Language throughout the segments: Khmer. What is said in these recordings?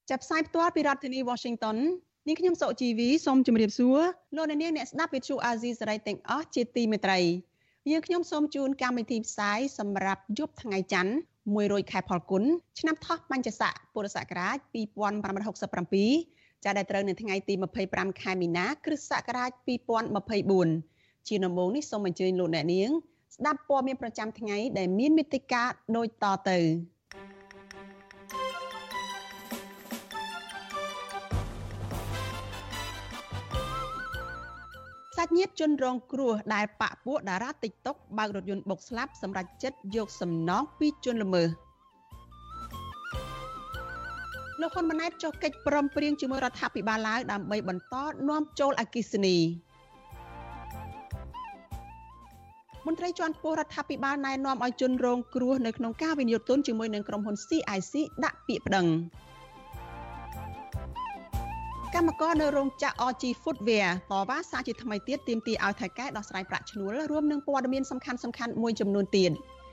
ចាប់ផ្សាយផ្ទាល់ពីរដ្ឋធានី Washington នាងខ្ញុំសុជីវីសូមជម្រាបសួរលោកអ្នកនាងអ្នកស្ដាប់វិទ្យុអាស៊ីសេរីទាំងអស់ជាទីមេត្រីយើងខ្ញុំសូមជូនកម្មវិធីផ្សាយសម្រាប់យប់ថ្ងៃច័ន្ទ100ខែផលគុណឆ្នាំថោះបัญចស័កពុរសករាជ2567ចាប់ដែលត្រូវនៅថ្ងៃទី25ខែមីនាគ្រិស្តសករាជ2024ជាដំបូងនេះសូមអញ្ជើញលោកអ្នកនាងស្ដាប់ព័ត៌មានប្រចាំថ្ងៃដែលមានមេត្តាដូចតទៅសាច់ញាតិជនរងគ្រោះដែលបាក់ពួកតារា TikTok បើករថយន្តបុកស្លាប់សម្រាប់ចិត្តយកសំណងពីជនល្មើសលោកហ៊ុនម៉ាណែតចុះកិច្ចព្រមព្រៀងជាមួយរដ្ឋាភិបាលឡាវដើម្បីបន្តនាំចូលអគ្គិសនីមន្ត្រីជាន់ខ្ពស់រដ្ឋាភិបាលណែនាំឲ្យជនរងគ្រោះនៅក្នុងការវិនិយោគទុនជាមួយនឹងក្រុមហ៊ុន CIC ដាក់ពាក្យប្តឹងកម្មករនៅរោងចក្រ RG Footwear តវ៉ាសារជាថ្មីទៀតទាមទារឲ្យថៃកែដោះស្រាយប្រាក់ឈ្នួលរួមនឹងព័ត៌មានសំខាន់ៗមួយចំនួនទៀត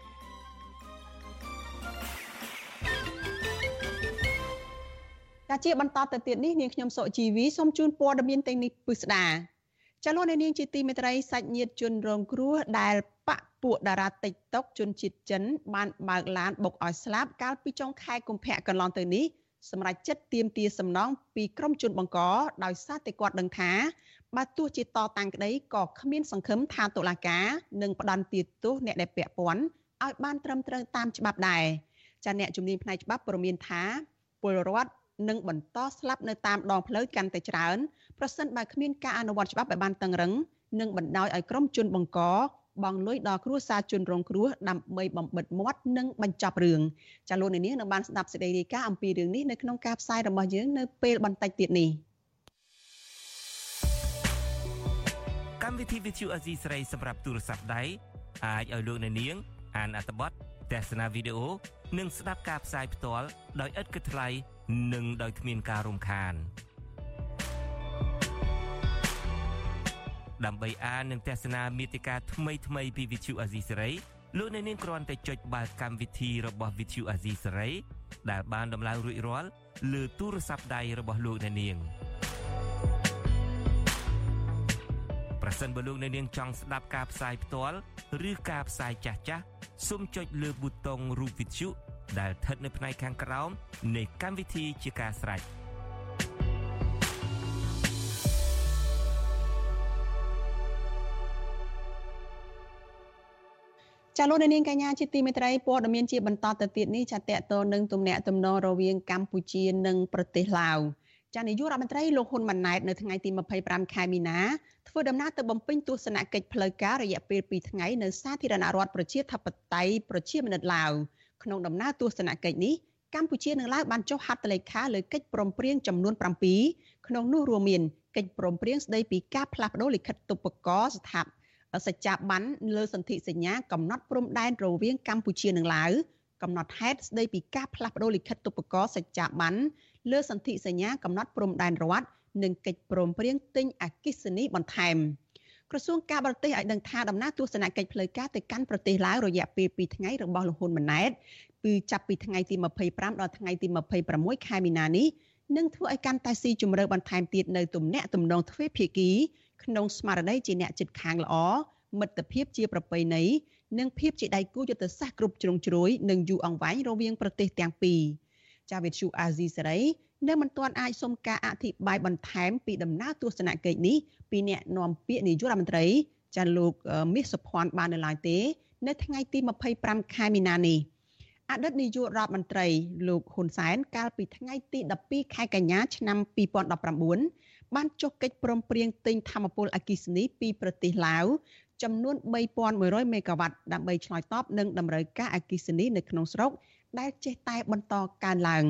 ជាបន្តទៅទៀតនេះនាងខ្ញុំសុជីវីសូមជូនព័ត៌មានទាំងនេះពិស្ដាចាលោកនាងជាទីមេត្រីសាច់ញាតិជនរងគ្រោះដែលបាក់ពួកតារា TikTok ជនជាតិចិនបានបើកឡានបុកឲ្យស្លាប់កាលពីចុងខែកុម្ភៈកន្លងទៅនេះសម្រាប់ចិត្តទាមទារសំណងពីក្រុមជនបង្កដោយសារតែគាត់ដឹងថាបើទោះជាតតាំងក្តីក៏គ្មានសង្ឃឹមថាតុលាការនឹងផ្តន្ទាទោសអ្នកដែលពាក់ព័ន្ធឲ្យបានត្រឹមត្រូវតាមច្បាប់ដែរចាអ្នកជំនាញផ្នែកច្បាប់ព្រមានថាពលរដ្ឋនឹងបន្តស្លាប់នៅតាមដងផ្លូវកាន់តែច្រើនប្រសិនបើគ្មានការអនុវត្តច្បាប់ឲ្យបានតឹងរឹងនិងបណ្ដោយឲ្យក្រុមជនបង្កបង់លុយដល់គ្រួសារជនរងគ្រោះដើម្បីបំបិទមាត់និងបញ្ចប់រឿងចាលោកនាងនឹងបានស្ដាប់សេចក្តីរាយការណ៍អំពីរឿងនេះនៅក្នុងការផ្សាយរបស់យើងនៅពេលបន្តិចទៀតនេះកម្មវិធី VTV អាស៊ីសេរីសម្រាប់ទូរស័ព្ទដៃអាចឲ្យលោកនាងអានអត្ថបទទស្សនាវីដេអូនិងស្ដាប់ការផ្សាយផ្ទាល់ដោយឥតគិតថ្លៃនិងដោយគ្មានការរំខានដើម្បីអាននិងទស្សនាមាតិកាថ្មីពី VTV អាស៊ីសេរីលោកអ្នកនាងគ្រាន់តែចុចបាល់កម្មវិធីរបស់ VTV អាស៊ីសេរីដែលបានដំឡើងរួចរាល់លើទូរស័ព្ទដៃរបស់លោកអ្នកនាងប្រសិនបើលោកអ្នកនាងចង់ស្ដាប់ការផ្សាយផ្ទាល់ឬការផ្សាយចាស់ៗសូមចុចលើប៊ូតុងរូប VTV ដែលស្ថិតនៅផ្នែកខាងក្រោមនៃកម្មវិធីជាការស្រេចចាលោកនាងកញ្ញាជាទីមេត្រីព័ត៌មានជាបន្តទៅទៀតនេះចាតកតនឹងទំនាក់ទំនងរវាងកម្ពុជានិងប្រទេសឡាវចានាយករដ្ឋមន្ត្រីលោកហ៊ុនម៉ាណែតនៅថ្ងៃទី25ខែមីនាធ្វើដំណើរទៅបំពេញទស្សនកិច្ចផ្លូវការរយៈពេល2ថ្ងៃនៅសាធារណរដ្ឋប្រជាធិបតេយ្យប្រជាមានិតឡាវក្នុងដំណើរទស្សនកិច្ចនេះកម្ពុជានិងឡាវបានចុះហត្ថលេខាលើកិច្ចព្រមព្រៀងចំនួន7ក្នុងនោះរួមមានកិច្ចព្រមព្រៀងស្តីពីការផ្លាស់ប្តូរលិខិតទុប្បករសច្ចាប័នលើសន្ធិសញ្ញាកំណត់ព្រំដែនរវាងកម្ពុជានិងឡាវកំណត់ហេតុស្តីពីការផ្លាស់ប្តូរលិខិតទុប្បករសច្ចាប័នលើសន្ធិសញ្ញាកំណត់ព្រំដែនរដ្ឋនិងកិច្ចព្រមព្រៀងទិញអគ្គិសនីបន្ថែមក្រសួងការបរទេសឲ្យដឹងថាដំណើរទស្សនកិច្ចផ្លូវការទៅកាន់ប្រទេសឡាវរយៈពេល2ថ្ងៃរបស់លោកហ៊ុនម៉ាណែតគឺចាប់ពីថ្ងៃទី25ដល់ថ្ងៃទី26ខែមីនានេះនឹងធ្វើឲ្យកាន់តែស៊ីជម្រៅបន្ថែមទៀតនៅទំនាក់ទំនងទ្វេភាគីក្នុងស្មារតីជាអ្នកជិតខាងល្អមិត្តភាពជាប្រពៃណីនិងភាពជាដៃគូយុទ្ធសាស្ត្រគ្រប់ជ្រុងជ្រោយនិងយូរអង្វែងរវាងប្រទេសទាំងពីរចាវិទ្យុអាស៊ីសេរីនៅមិនទាន់អាចសុំការអធិប្បាយបន្ថែមពីដំណើរទស្សនកិច្ចនេះពីអ្នកនាំពាក្យនាយករដ្ឋមន្ត្រីចាលោកមាសសុភ័ណ្ឌបាននៅឡើយទេនៅថ្ងៃទី25ខែមីនានេះអតីតនាយករដ្ឋមន្ត្រីលោកហ៊ុនសែនកាលពីថ្ងៃទី12ខែកញ្ញាឆ្នាំ2019បានចុះកិច្ចព្រមព្រៀងទិញថាមពលអគ្គិសនីពីប្រទេសឡាវចំនួន3100មេហ្គាវ៉ាត់ដើម្បីឆ្លើយតបនឹងតម្រូវការអគ្គិសនីនៅក្នុងស្រុកដែលចេះតែបន្តកើនឡើង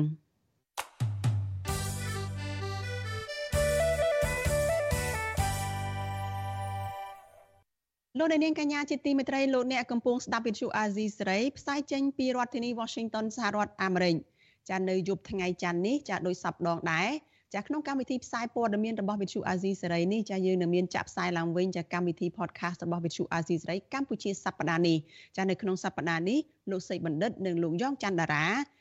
លោកនាងកញ្ញាជាទីមេត្រីលោកអ្នកកំពុងស្ដាប់វិទ្យុអាស៊ីសេរីផ្សាយចេញពីរដ្ឋធានី Washington សហរដ្ឋអាមេរិកចានៅយប់ថ្ងៃច័ន្ទនេះចាដូចសប្តាហ៍ដែរចាក្នុងកម្មវិធីផ្សាយព័ត៌មានរបស់វិទ្យុអាស៊ីសេរីនេះចាយើងនឹងមានចាក់ផ្សាយឡើងវិញចាកម្មវិធី podcast របស់វិទ្យុអាស៊ីសេរីកម្ពុជាសប្តាហ៍នេះចានៅក្នុងសប្តាហ៍នេះលោកសេចបណ្ឌិតនិងលោកយ៉ងច័ន្ទតារា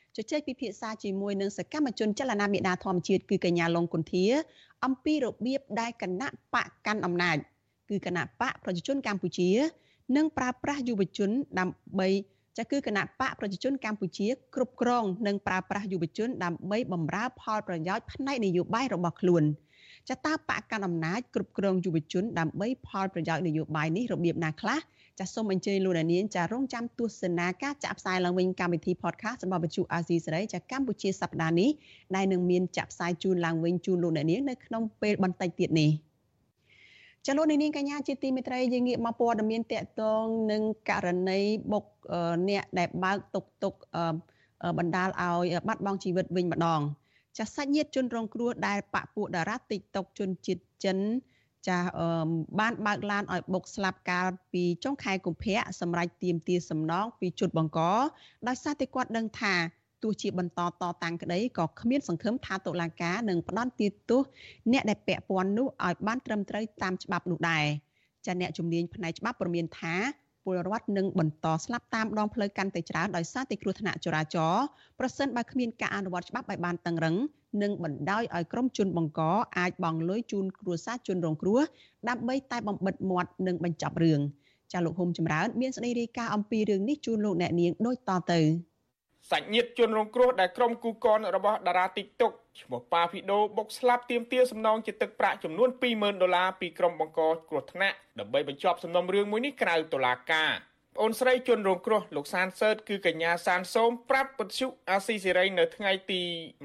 ជជែកពិភាក្សាជាមួយនឹងសកម្មជនចលនាមេដាធម្មជាតិគឺកញ្ញាឡុងគុន្ធាអំពីរបៀបដែលគណៈបកកាន់អំណាចគឺគណៈបកប្រជាជនកម្ពុជានិងប្រើប្រាស់យុវជនដើម្បីគឺគណៈបកប្រជាជនកម្ពុជាគ្រប់គ្រងនិងប្រើប្រាស់យុវជនដើម្បីបម្រើផលប្រយោជន៍ផ្នែកនយោបាយរបស់ខ្លួនតើបកកាន់អំណាចគ្រប់គ្រងយុវជនដើម្បីផលប្រយោជន៍នយោបាយនេះរបៀបណាខ្លះចាសសូមអញ្ជើញលោកនាងចារងចាំទស្សនាការចាក់ផ្សាយឡើងវិញកម្មវិធី podcast របស់វិទ្យុអាស៊ីសេរីចាកម្ពុជាសប្តាហ៍នេះដែលនឹងមានចាក់ផ្សាយជូនឡើងវិញជូនលោកនាងនៅក្នុងពេលបន្តិចទៀតនេះចលនានាងកញ្ញាជាទីមេត្រីយើងងាកមកព័ត៌មានតកតងនឹងករណីបុកអ្នកដែលបើកតុកបណ្ដាលឲ្យបាត់បង់ជីវិតវិញម្ដងចាសាច់ញាតិជនរងគ្រោះដែលបពពួកតារា TikTok ជនជាតិចិនចាបានបើកឡានឲ្យបុកស្លាប់កាលពីចុងខែកុម្ភៈសម្រាប់ទាមទារសំណងពីជនបង្កដោយសារតែគាត់ដឹងថាទោះជាបន្តតតាំងក្តីក៏គ្មានសង្ឃឹមថាតុលាការនឹងផ្តន្ទាទោសអ្នកដែលពាក់ព័ន្ធនោះឲ្យបានត្រឹមត្រូវតាមច្បាប់នោះដែរចាអ្នកជំនាញផ្នែកច្បាប់ព្រមានថាពលរដ្ឋនឹងបន្តស្លាប់តាមដងផ្លូវកាន់តែច្រើនដោយសារតែគ្រោះថ្នាក់ចរាចរណ៍ប្រសិនបើគ្មានការអនុវត្តច្បាប់ឲ្យបានតឹងរ៉ឹងនិងបណ្ដោយឲ្យក្រុមជនបង្កអាចបង់លុយជូនគ្រួសារជនរងគ្រោះដើម្បីតែបំបិទមាត់និងបញ្ចប់រឿងចាលោកហ៊ុំចម្រើនមានសេចក្តីរាយការណ៍អំពីរឿងនេះជូនលោកអ្នកនាងដូចតទៅសាច់ញាតិជនរងគ្រោះដែលក្រុមគូកនរបស់តារា TikTok ឈ្មោះប៉ាវីដូបុកស្លាប់ទាមទារសំណងជាទឹកប្រាក់ចំនួន$20,000ពីក្រុមបង្កគ្រោះថ្នាក់ដើម្បីបញ្ចប់សំណុំរឿងមួយនេះក្រៅតុលាការប្អូនស្រីជនរងគ្រោះលោកសានសឺតគឺកញ្ញាសានសូមប្រាប់ពទ្យុអាស៊ីសេរីនៅថ្ងៃទី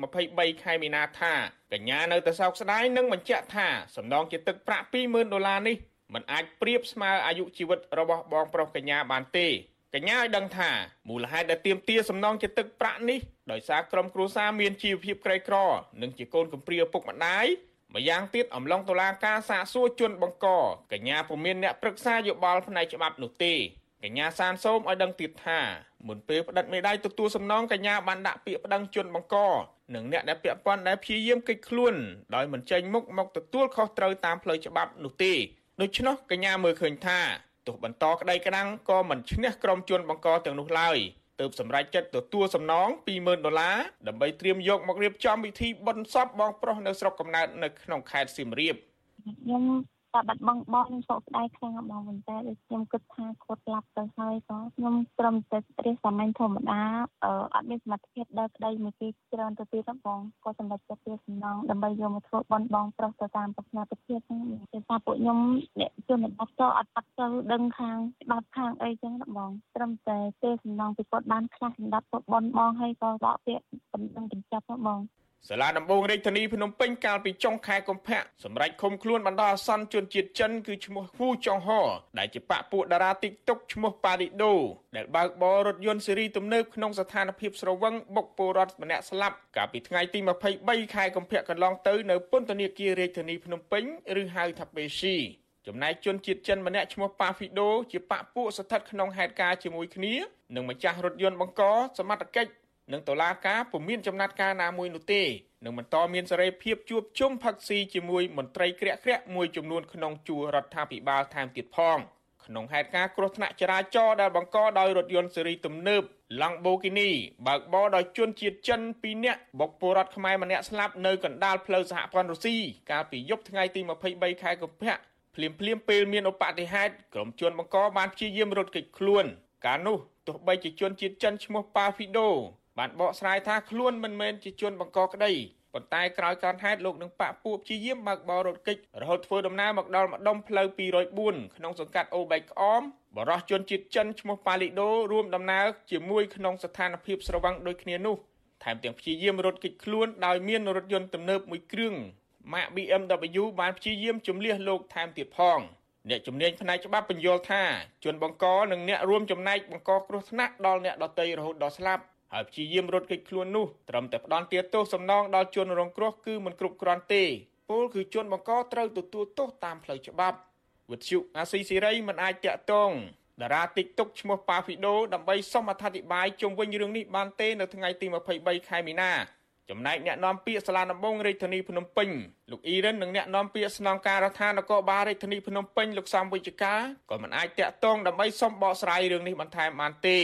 23ខែមីនាថាកញ្ញានៅតែសោកស្ដាយនិងបញ្ជាក់ថាសំណងជាទឹកប្រាក់$20,000នេះមិនអាចប្រៀបស្មើអាយុជីវិតរបស់បងប្រុសកញ្ញាបានទេកញ្ញាឲ្យដឹងថាមូលហេតុដែលទាមទារសំណងជាទឹកប្រាក់នេះដោយសារក្រុមគ្រួសារមានជីវភាពក្រីក្រនិងជាកូនកំព្រាឪពុកម្ដាយម្យ៉ាងទៀតអំឡុងតុលាការសាកសួរជនបង្កកញ្ញាពុំមានអ្នកប្រឹក្សាយោបល់ផ្នែកច្បាប់នោះទេកញ្ញាសានសូមឲ្យដឹងទៀតថាមុនពេលផ្តិតមេដាយទទួលសំណងកញ្ញាបានដាក់ពាក្យប្តឹងជនបង្កនិងអ្នកដែលពាក់ព័ន្ធដែលព្យាយាមគេចខ្លួនដោយមិនចេញមុខមកទទួលខុសត្រូវតាមផ្លូវច្បាប់នោះទេដូច្នោះកញ្ញាមើលឃើញថាទោះបន្តក្តីក្តាំងក៏មិនឈ្នះក្រុមជនបង្កទាំងនោះឡើយទើបសម្រេចចិត្តទទួលសំណង$20,000ដើម្បីត្រៀមយកមករៀបចំពិធីបុណ្យសពបងប្រុសនៅស្រុកកំណើតនៅក្នុងខេត្តសៀមរាបខ្ញុំតែបាត់បង់បងខ្ញុំសោកស្ដាយខ្លាំងបងប៉ុន្តែដូចខ្ញុំគិតថាគាត់ស្លាប់ទៅហើយក៏ខ្ញុំត្រឹមតែរះសាមញ្ញធម្មតាអត់មានសមត្ថភាពដើរក្តីមួយទីច្រើនទៅទៀតបងគាត់សម្រេចចិត្តធ្វើសំណងដើម្បីយកមកធ្វើបុណ្យបងប្រុសទៅតាមប្រញាប់ប្រធានហ្នឹងគឺថាពួកខ្ញុំអ្នកជនបទក៏អត់បាត់ទៅដឹងខាងច្បាប់ខាងអីចឹងបងត្រឹមតែទេសំណងពីគាត់បានខ្លះសម្រាប់ធ្វើបុណ្យបងហើយក៏ដកពាក្យបណ្ដឹងបញ្ចប់បងសាលាដំបងរាជធានីភ្នំពេញកាលពីចុងខែកុម្ភៈសម្រាប់ឃុំខ្លួនបណ្ដោះអាសន្នជនជាតិចិនគឺឈ្មោះហ៊ូចុងហោដែលជាបពពួកតារា TikTok ឈ្មោះប៉ារីដូដែលបើកបររថយន្តស៊េរីទំនើបក្នុងស្ថានភាពស្រវឹងបុកពលរដ្ឋម្នាក់ស្លាប់កាលពីថ្ងៃទី23ខែកុម្ភៈកន្លងទៅនៅពន្ធនាគាររាជធានីភ្នំពេញឬហៅថាបេស៊ីចំណែកជនជាតិចិនម្នាក់ឈ្មោះប៉ាវីដូជាបពពួកស្ថិតក្នុងហេតុការណ៍ជាមួយគ្នានឹងម្ចាស់រថយន្តបង្កសមត្ថកិច្ចនិងតុលាការពុំមានចំណាត់ការណាមួយនោះទេនឹងបន្តមានសេរីភាពជួបជុំផឹកស៊ីជាមួយមន្ត្រីក្រាក់ៗមួយចំនួនក្នុងជួររដ្ឋាភិបាលថែមទៀតផងក្នុងហេតុការណ៍គ្រោះថ្នាក់ចរាចរណ៍ដែលបង្កដោយរថយន្តស៊េរីទំនើប Lamborghini បើកបរដោយជនជាតិចិន2នាក់បុកពលរដ្ឋខ្មែរម្នាក់ស្លាប់នៅកណ្ដាលផ្លូវសហព័ន្ធរុស្ស៊ីកាលពីយប់ថ្ងៃទី23ខែកុម្ភៈភ្លាមពេលមានឧបទ្ទិហេតុក្រុមជនបង្កបានព្យាយាមរត់គេចខ្លួនកាលនោះទោះបីជាជនជាតិចិនឈ្មោះប៉ាវីដូបានបកស្រាយថាខ្លួនមិនមែនជាជនបង្កក្តីប៉ុន្តែក្រោយការហេតុលោកនឹងបាក់ពួកព្យាយាមបើកបររថគេចរហូតធ្វើដំណើរមកដល់ម្ដុំផ្លូវ204ក្នុងសង្កាត់អូបែកក្អមបរិសុជនជាតិចិនឈ្មោះប៉ាលីដូរួមដំណើរជាមួយក្នុងស្ថានភាពស្រវឹងដូចគ្នានោះថែមទាំងព្យាយាមរត់គេចខ្លួនដោយមានរថយន្តទំនើបមួយគ្រឿងម៉ាក BMW បានព្យាយាមជំលះលោកថែមទៀតផងអ្នកជំនាញផ្នែកច្បាប់បញ្យល់ថាជនបង្កនិងអ្នករួមចំណែកបង្កគ្រោះថ្នាក់ដល់អ្នកដទៃរហូតដល់ស្លាប់ហើយព្យាយាមរត់គេចខ្លួននោះត្រឹមតែផ្ដន្ទាទោសសំណងដល់ជនរងគ្រោះគឺមិនគ្រប់គ្រាន់ទេពលគឺជនបង្កត្រូវទទួលទោសតាមផ្លូវច្បាប់វិទ្យុអាស៊ីសេរីមិនអាចតាក់ទងតារា TikTok ឈ្មោះប៉ាវីដូដើម្បីសុំអធិប្បាយជុំវិញរឿងនេះបានទេនៅថ្ងៃទី23ខែមីនាចំណែកអ្នកនាំពាក្យសាលាដំបងរាជធានីភ្នំពេញលោកអ៊ីរ៉ាននិងអ្នកនាំពាក្យស្នងការដ្ឋាននគរបាលរាជធានីភ្នំពេញលោកសំវិជ្ជការក៏មិនអាចតាក់ទងដើម្បីសុំបកស្រាយរឿងនេះបន្ថែមបានទេ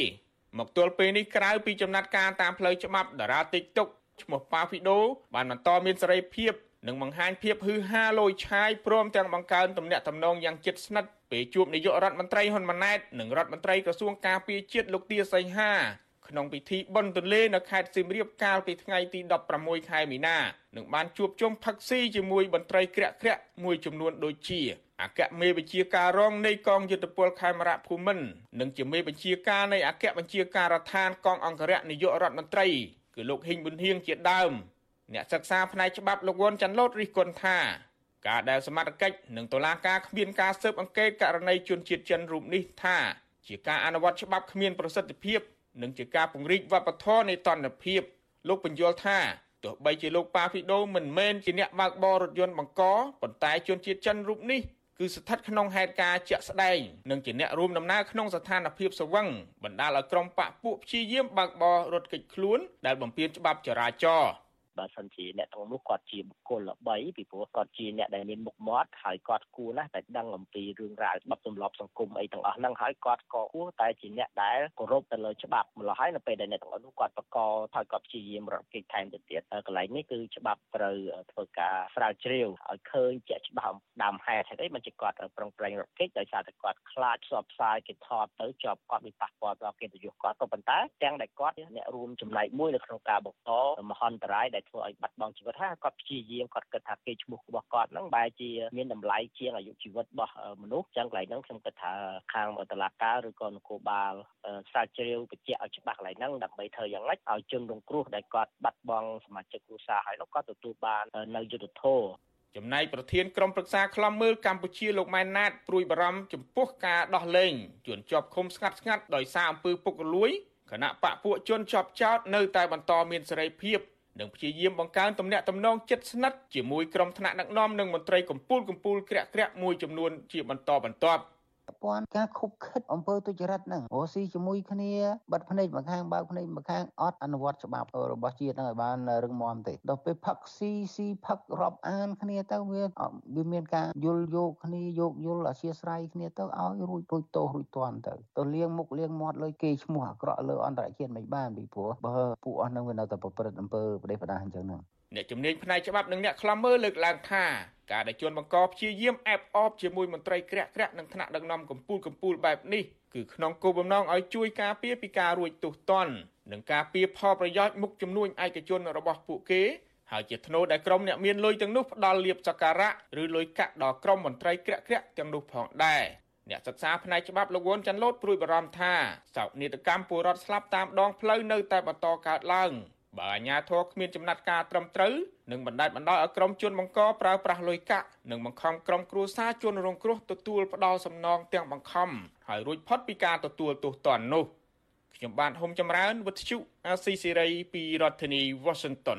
មកទល់ពេលនេះក្រៅពីចំណាត់ការតាមផ្លូវច្បាប់តារា TikTok ឈ្មោះប៉ាវីដូបានបន្តមានសេរីភាពនិងបង្ហាញភាពហ៊ឺហាលយឆាយព្រមទាំងបង្កើនទំនាក់ទំនងយ៉ាងជិតស្និទ្ធពេលជួបនាយករដ្ឋមន្ត្រីហ៊ុនម៉ាណែតនិងរដ្ឋមន្ត្រីក្រសួងការពារជាតិលោកទាសីហាក្នុងពិធីបុណ្យទន្លេនៅខេត្តសៀមរាបកាលពីថ្ងៃទី16ខែមីនានិងបានជួបជុំផឹកស៊ីជាមួយមន្ត្រីក្រាក់ៗមួយចំនួនដូចជាអគ្គមេបញ្ជាការរងនៃកងយុទ្ធពលខេមរៈភូមិន្ទនិងជាមេបញ្ជាការនៃអគ្គបញ្ជាការដ្ឋានកងអង្គរៈនាយករដ្ឋមន្ត្រីគឺលោកហ៊ីងប៊ុនហៀងជាដើមអ្នកសិក្សាផ្នែកច្បាប់លោកវ៉ុនចាន់ឡូតរិះគន់ថាការដែលសមត្ថកិច្ចនិងតុលាការគ្មានការស៊ើបអង្កេតករណីជនជាតិចិនរូបនេះថាជាការអនុវត្តច្បាប់គ្មានប្រសិទ្ធភាពនិងជាការពង្រីកវប្បធម៌នៃទណ្ឌភាពលោកបញ្យល់ថាទោះបីជាលោកប៉ាវីដូមិនមែនជាអ្នកបើកបររថយន្តបង្កប៉ុន្តែជនជាតិចិនរូបនេះគឺស្ថិតក្នុងហេតុការណ៍ជាក់ស្ដែងនិងជាអ្នករួមដំណើរក្នុងស្ថានភាពស្វឹងបណ្ដាលឲ្យក្រុមបកពួកព្យាយាមបើកបររថគេចខ្លួនដែលបំពានច្បាប់ចរាចរណ៍បើសិនជាអ្នកទាំងនោះគាត់ជាបុគ្គលល្បីពីព្រោះគាត់ជាអ្នកដែលមានមុខមាត់ហើយគាត់គួរណាស់តែដឹងអំពីរឿងរ៉ាវច្បាប់ទម្លាប់សង្គមអីទាំងអស់ហ្នឹងហើយគាត់ក៏គួរតែជាអ្នកដែលគោរពទៅលើច្បាប់ម្ល៉េះហើយនៅពេលដែលអ្នកទាំងនោះគាត់បកកហើយគាត់ព្យាយាមរកកិច្ចថែមទៅទៀតកន្លែងនេះគឺច្បាប់ត្រូវធ្វើការស្រាវជ្រាវឲ្យឃើញជាក់ច្បាស់ដើមហេតុហេតុអីមិនជាគាត់ប្រឹងប្រែងរកកិច្ចដោយសារតែគាត់ខ្លាចផ្សព្វផ្សាយគេថតទៅជាប់គាត់មានប៉ះពាល់ដល់កិត្តិយសគាត់ក៏ប៉ុន្តែទាំងដែលគាត់អ្នករួមចំណែកមួយនៅក្នុងការបង្កមហន្តរាយដែលធ្វើឲ្យបាត់បង់ជីវិតថាគាត់ព្យាយាមគាត់គិតថាគេឈ្មោះរបស់គាត់ហ្នឹងបែរជាមានតម្លៃជាងអាយុជីវិតរបស់មនុស្សចឹងកន្លែងហ្នឹងខ្ញុំគិតថាខាងតុលាការឬក៏នគរបាលស្រាវជ្រាវបញ្ជាក់ឲ្យច្បាស់កន្លែងហ្នឹងដើម្បីធ្វើយ៉ាងម៉េចឲ្យជនរងគ្រោះដែលគាត់បាត់បង់សមាជិកគ្រួសារហើយគាត់ទទួលបាននៅយុត្តិធម៌ចំណែកប្រធានក្រុមប្រឹក្សាខ្លំមើលកម្ពុជាលោកម៉ែនណាតព្រួយបារម្ភចំពោះការដោះលែងជនជាប់ឃុំស្ងាត់ៗដោយសារអំពើពុករលួយគណៈបកពួកជនជាប់ចោតនៅតែបន្តមានសេរីភាពនិងព្យាយាមបង្កើនទំនាក់ទំនងជិតស្និទ្ធជាមួយក្រុមថ្នាក់ដឹកនាំនិងមន្ត្រីកម្ពុជាក្រាក់ៗមួយចំនួនជាបន្តបន្ទាប់ព័ន្ធការខុបខិតអំពើទុច្ចរិតហ្នឹងអូស៊ីជាមួយគ្នាបិទភ្នែកម្ខាងបើកភ្នែកម្ខាងអត់អនុវត្តច្បាប់របស់ជាតិហ្នឹងឲ្យបានរឹងមាំទេដល់ពេលផឹកស៊ីផឹករាប់អានគ្នាទៅវាមានការយល់យកគ្នាយោគយល់អធ្យាស្រ័យគ្នាទៅឲ្យរួចទោសរួចទាន់ទៅលាងមុខលាងមាត់លើគេឈ្មោះអាក្រក់លើអន្តរជាតិមិនបានពីព្រោះបើពួកអស់ហ្នឹងវានៅតែប្រព្រឹត្តអំពើប្រទេសបដាអញ្ចឹងហ្នឹងអ្នកជំនាញផ្នែកច្បាប់និងអ្នកខ្លំមើលលើកឡើងថាការដែលជនបង្កព្យាយាមអែបអបជាមួយមន្ត្រីក្រាក់ៗនិងថ្នាក់ដឹកនាំកម្ពុជាបែបនេះគឺក្នុងគោលបំណងឲ្យជួយការពារពីការរួចទោសទណ្ឌនិងការពារផលប្រយោជន៍មុខជំនួញឯកជនរបស់ពួកគេហើយជាថ្នូរដែលក្រុមអ្នកមានលុយទាំងនោះផ្ដល់លាភសក្ការៈឬលុយកាក់ដល់ក្រុមមន្ត្រីក្រាក់ៗទាំងនោះផងដែរអ្នកសិក្សាផ្នែកច្បាប់លោកវ៉ុនចាន់ឡូតព្រួយបារម្ភថាសោកនាដកម្មពលរដ្ឋស្លាប់តាមដងផ្លូវនៅតែបន្តកើតឡើងបើអាជ្ញាធរគ្មានចំណាត់ការត្រឹមត្រូវនឹងបណ្ដាច់បណ្ដោយឲ្យក្រុមជនបង្កប្រើប្រាស់លុយកាក់និងបង្ខំក្រុមគ្រួសារជនរងគ្រោះទទួលផ្ដាល់សំណងទាំងបង្ខំហើយរួចផុតពីការទទួលទោសទណ្ឌនោះខ្ញុំបាទហុំចម្រើនវិទ្យុអាស៊ីសេរីពីរដ្ឋធានី Washington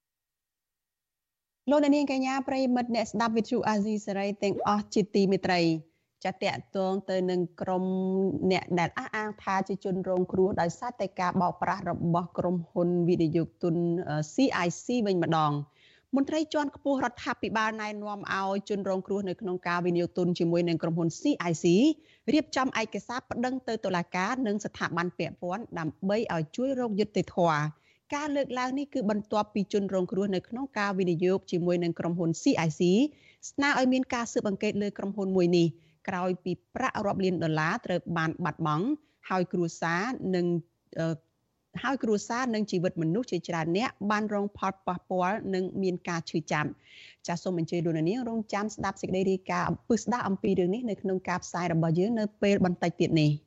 លោកនាងកញ្ញាប្រិយមិត្តអ្នកស្ដាប់វិទ្យុអាស៊ីសេរីទាំងអស់ជាទីមេត្រីចាត់តាក់ទងទៅនឹងក្រុមអ្នកដែលអះអាងថាជាជនរងគ្រោះដោយសារតែការបោកប្រាស់របស់ក្រុមហ៊ុនវិនិយោគទុន CIC វិញម្ដងមន្ត្រីជាន់ខ្ពស់រដ្ឋាភិបាលណែនាំឲ្យជនរងគ្រោះនៅក្នុងការវិនិយោគទុនជាមួយនឹងក្រុមហ៊ុន CIC រៀបចំឯកសារប្តឹងទៅតុលាការនិងស្ថាប័នពាក់ព័ន្ធដើម្បីឲ្យជួយរកយុត្តិធម៌ការលើកឡើងនេះគឺបន្ទាប់ពីជនរងគ្រោះនៅក្នុងការវិនិយោគជាមួយនឹងក្រុមហ៊ុន CIC ស្នើឲ្យមានការស៊ើបអង្កេតលើក្រុមហ៊ុនមួយនេះក្រោយពីប្រាក់រាប់លានដុល្លារត្រូវបានបាត់បង់ហើយគ្រួសារនិងជីវិតមនុស្សជាច្រើនអ្នកបានរងផលប៉ះពាល់និងមានការឈឺចាប់ចាសសូមអញ្ជើញលោកនាងរងចាំស្ដាប់សេចក្តីរាយការណ៍ពិស្ដារអំពីរឿងនេះនៅក្នុងការផ្សាយរបស់យើងនៅពេលបន្តិចទៀតនេះ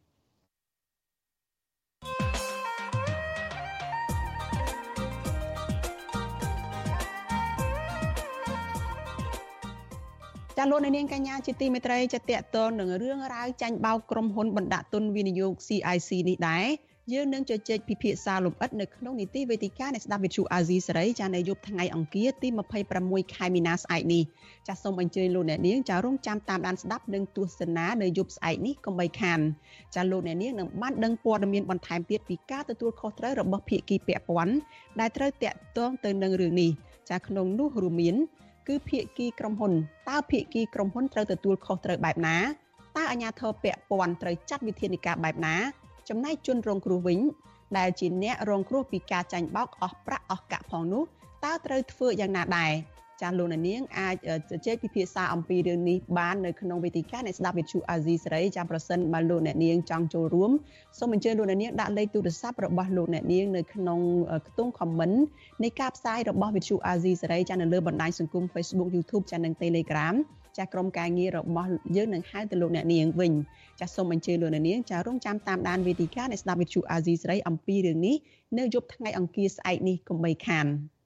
ចាលោកនាងកញ្ញាជាទីមេត្រីចាតតតនឹងរឿងរ៉ាវចាញ់បោកក្រុមហ៊ុនបណ្ដាក់ទុនវិនិយោគ CIC នេះដែរយើងនឹងជជែកពិភាក្សាលម្អិតនៅក្នុងនីតិវេទិកានៃស្ដាប់វិទ្យុអាស៊ីសេរីចានៅយប់ថ្ងៃអង្គារទី26ខែមីនាស្អែកនេះចាសូមអញ្ជើញលោកអ្នកនាងចារងចាំតាមដានស្ដាប់និងទស្សនានៅយប់ស្អែកនេះកុំបីខានចាលោកអ្នកនាងនឹងបានដឹងព័ត៌មានបន្ថែមទៀតពីការទទួលខុសត្រូវរបស់ភាគីពាក់ព័ន្ធដែលត្រូវតាក់ទងទៅនឹងរឿងនេះចាក្នុងនោះរួមមានគឺភាគីក្រុមហ៊ុនតើភាគីក្រុមហ៊ុនត្រូវទទួលខុសត្រូវបែបណាតើអាជ្ញាធរពាក់ព័ន្ធត្រូវចាត់វិធានការបែបណាចំណែកជនរងគ្រោះវិញដែលជាអ្នករងគ្រោះពីការចាញ់បោកអស់ប្រាក់អស់កាក់ផងនោះតើត្រូវធ្វើយ៉ាងណាដែរចាលោកនាងអាចជជែកពិភាក្សាអំពីរឿងនេះបាននៅក្នុងវេទិកាអ្នកស្ដាប់វិទ្យុអាស៊ីសេរីចាំប្រសិនបើលោកអ្នកនាងចង់ចូលរួមសូមអញ្ជើញលោកអ្នកនាងដាក់លេខទូរស័ព្ទរបស់លោកអ្នកនាងនៅក្នុងខ្ទង់ comment នៃការផ្សាយរបស់វិទ្យុអាស៊ីសេរីចានៅលើបណ្ដាញសង្គម Facebook YouTube ចានិង Telegram ចាក្រុមការងាររបស់យើងនឹងហៅទៅលោកអ្នកនាងវិញចាសូមអញ្ជើញលោកអ្នកនាងចារងចាំតាមដានវេទិកាអ្នកស្ដាប់វិទ្យុអាស៊ីសេរីអំពីរឿងនេះនៅយប់ថ្ងៃអង្គារស្អែកនេះកុំបីខាន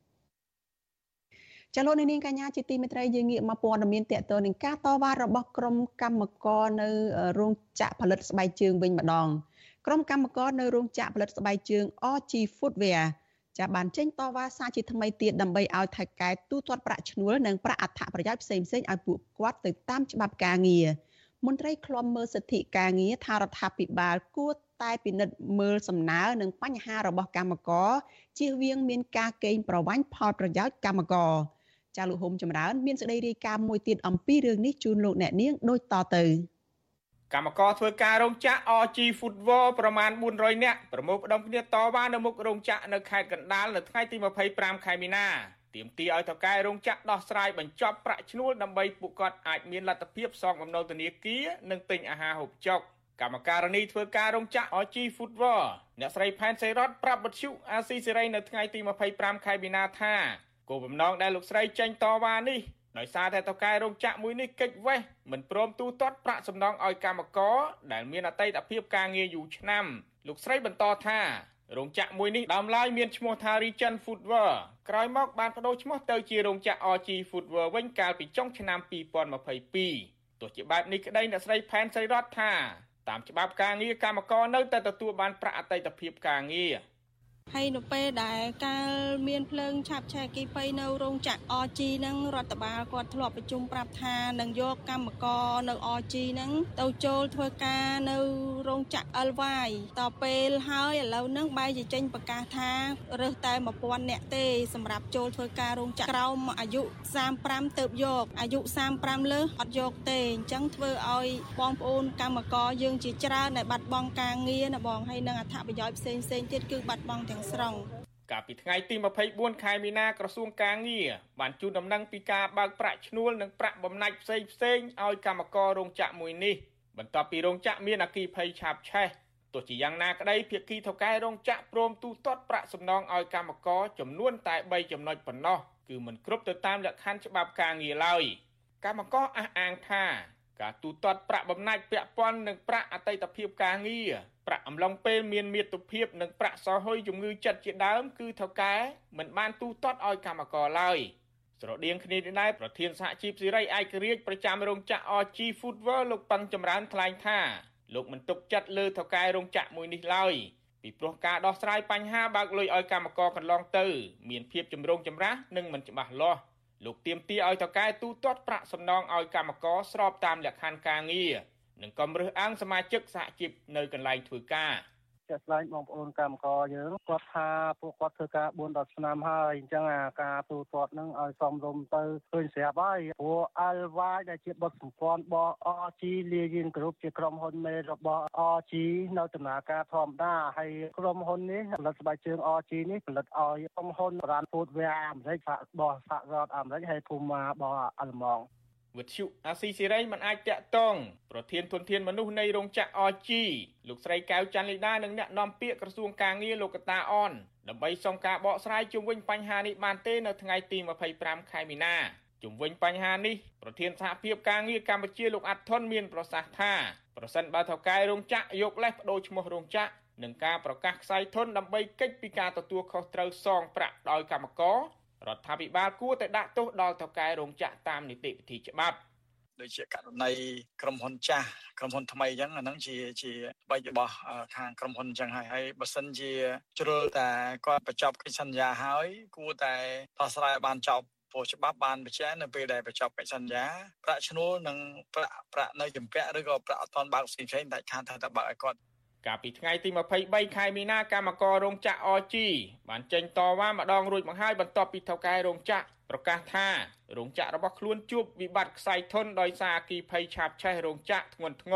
ចាលោកនាងកញ្ញាជាទីមេត្រីយើងងាកមកព័ត៌មានតកតទៅនឹងការតវ៉ារបស់ក្រុមកម្មករនៅរោងចក្រផលិតស្បែកជើងវិញម្ដងក្រុមកម្មករនៅរោងចក្រផលិតស្បែកជើង RG Footwear ចាបានចេញតវ៉ាសារជាថ្មីទៀតដើម្បីឲ្យថៃកែទូទាត់ប្រាក់ឈ្នួលនិងប្រាក់អត្ថប្រយោជន៍ផ្សេងៗឲ្យពួកគាត់ទៅតាមច្បាប់ការងារមន្ត្រីឃ្លាំមើលសិទ្ធិការងារថារដ្ឋាភិបាលគួរតែពិនិត្យមើលសំណើនិងបញ្ហារបស់កម្មករជៀសវាងមានការកេងប្រវ័ញ្ចផលប្រយោជន៍កម្មករចាលោកហុំចម្រើនមានសេចក្តីរាយការណ៍មួយទៀតអំពីរឿងនេះជូនលោកអ្នកនាងដូចតទៅកម្មករធ្វើការរោងចក្រ RG Footwear ប្រមាណ400នាក់ប្រមូលផ្ដុំគ្នាតវ៉ានៅមុខរោងចក្រនៅខេត្តកណ្ដាលនៅថ្ងៃទី25ខែមីនាទាមទារឲ្យថៅកែរោងចក្រដោះស្រាយបញ្ចប់ប្រាក់ឈ្នួលដើម្បីពួកគាត់អាចមានលទ្ធភាពសងបំណុលធនាគារនិងទិញអាហារហូបចុកកម្មការនីធ្វើការរោងចក្រ RG Footwear អ្នកស្រីផែនសីរ៉ាត់ប្រាប់វិទ្យុអាស៊ីសេរីនៅថ្ងៃទី25ខែមីនាថាគោលបំណងដែលលោកស្រីចេញតវ៉ានេះដោយសារតែថៅកែរោងចក្រមួយនេះកិច្ចវេះមិនព្រមទូទាត់ប្រាក់សំណងឲ្យកម្មករដែលមានអតីតភាពការងារយូរឆ្នាំលោកស្រីបន្តថារោងចក្រមួយនេះដើមឡើយមានឈ្មោះថា Region Footwear ក្រោយមកបានបដូរឈ្មោះទៅជារោងចក្រ RG Footwear វិញកាលពីចុងឆ្នាំ2022ទោះជាបែបនេះក្តីអ្នកស្រីផែនសីរ៉ាត់ថាតាមច្បាប់ការងារកម្មករនៅតែទទួលបានប្រាក់អតីតភាពការងារហើយនៅពេលដែលកាលមានភ្លើងឆាបឆេះគីប៉ីនៅរោងចក្រ RG ហ្នឹងរដ្ឋបាលគាត់ធ្លាប់ប្រជុំប្រាប់ថានឹងយកកម្មករនៅ RG ហ្នឹងទៅចូលធ្វើការនៅរោងចក្រ LY តពេលហើយឥឡូវហ្នឹងបែរជាចេញប្រកាសថារើសតែ 1000 នាក់ទេសម្រាប់ចូលធ្វើការរោងចក្រក្រោមអាយុ35ទៅយកអាយុ35លើសអត់យកទេអញ្ចឹងធ្វើឲ្យបងប្អូនកម្មករយើងជាច្រើនដែលបាត់បង់ការងារណាបងហើយនឹងអត្ថប្រយោជន៍ផ្សេងៗទៀតគឺបាត់បង់កាលពីថ្ងៃទី24ខែមីនាក្រសួងការងារបានជូនដំណឹងពីការបើកប្រាក់ឈ្នួលនិងប្រាក់បំណាច់ផ្សេងៗឲ្យកម្មកររោងចក្រមួយនេះបន្ទាប់ពីរោងចក្រមានអគ្គិភ័យឆាបឆេះទោះជាយ៉ាងណាក្តីភាគីថៅកែរោងចក្រព្រមទូទាត់ប្រាក់សំណងឲ្យកម្មករចំនួនតែ3ចំណុចប៉ុណ្ណោះគឺមិនគ្រប់ទៅតាមលក្ខខណ្ឌច្បាប់ការងារឡើយកម្មករអះអាងថាការទូទាត់ប្រាក់បំណាច់ពាក់ព័ន្ធនឹងប្រាក់អតីតភាពការងារប្រាក់អំឡុងពេលមានមាតុភាពនិងប្រាក់សោហុយជំងឺចិត្តជាដើមគឺថៅកែមិនបានទូទាត់ឲ្យកម្មករឡើយស្រដៀងគ្នានេះដែរប្រធានសហជីពសេរីឯករាជ្យប្រចាំរោងចក្រ RG Footwear លោកប៉ឹងចម្រើនថ្លែងថាលោកមិនទុកចិត្តលើថៅកែរោងចក្រមួយនេះឡើយពីព្រោះការដោះស្រាយបញ្ហាបើកលុយឲ្យកម្មករកន្លងទៅមានភាពចម្រូងចម្រាសនិងមិនច្បាស់លាស់លោកទាមទារឲ្យថៅកែទូទាត់ប្រាក់សំណងឲ្យកម្មករស្របតាមលក្ខខណ្ឌការងារនិងកុំរើសអើងសមាជិកសហជីពនៅកន្លែងធ្វើការជាក់ស្ដែងបងប្អូនកម្មករយើងគាត់ថាពួកគាត់ធ្វើការ4-10ឆ្នាំហើយអញ្ចឹងការទូទាត់នឹងឲ្យសមរម្យទៅឃើញស្រាប់ហើយព្រោះ LY ដែលជាបុតសម្ព័ន្ធរបស់ RG លាយយើងគ្រប់ជាក្រុមហ៊ុនមេរបស់ RG នៅដំណើរការធម្មតាហើយក្រុមហ៊ុននេះផលិតស្បែកជើង RG នេះផលិតឲ្យក្រុមហ៊ុន Brand Footwear អាមេរិករបស់សហរដ្ឋអាមេរិកហើយ Puma របស់អាល្លឺម៉ង់វិទ្យុអាស៊ីសេរីមិនអាចតាក់ទងប្រធានធនធានមនុស្សនៃរោងចក្រ RG លោកស្រីកៅច័ន្ទលីដានិងអ្នកនាំពាក្យក្រសួងការងារលោកកតាអនដើម្បីសុំការបកស្រាយជុំវិញបញ្ហានេះបានទេនៅថ្ងៃទី25ខែមីនាជុំវិញបញ្ហានេះប្រធានសហភាពការងារកម្ពុជាលោកអាត់ថុនមានប្រសាសន៍ថាប្រសិនបើថៅកែរោងចក្រយកលេសបដូរឈ្មោះរោងចក្រនិងការប្រកាសខ្សែធនដើម្បីកិច្ចពីការទទួលខុសត្រូវសងប្រាក់ដោយកម្មកររដ្ឋាភិបាលគួរតែដាក់ទោសដល់ថៅកែរោងចក្រតាមនីតិវិធីច្បាប់ដូចជាករណីក្រុមហ៊ុនចាស់ក្រុមហ៊ុនថ្មីអញ្ចឹងអាហ្នឹងជាបែបរបស់ខាងក្រុមហ៊ុនអញ្ចឹងហើយបើសិនជាជ្រុលតែគាត់បញ្ចប់កិច្ចសន្យាហើយគួរតែដោះស្រាយបានចប់ព្រោះច្បាប់បានបញ្ជាក់នៅពេលដែលបញ្ចប់កិច្ចសន្យាប្រាក់ឈ្នួលនិងប្រាក់នៅជំពាក់ឬក៏ប្រាក់អត់ទាន់បើកផ្សេងៗតែខាងថាបើកឲ្យគាត់កាលពីថ្ងៃទី23ខែមីនាកម្មកររោងចក្រ RG បានចេញតវ៉ាម្ដងរួចមកហើយបន្ទាប់ពីថៅកែរោងចក្រប្រកាសថារោងចក្ររបស់ខ្លួនជួបវិបត្តិខ្សែធនដោយសារអគ្គិភ័យឆាបឆេះរោងចក្រធ្ងន់ធ្ងរ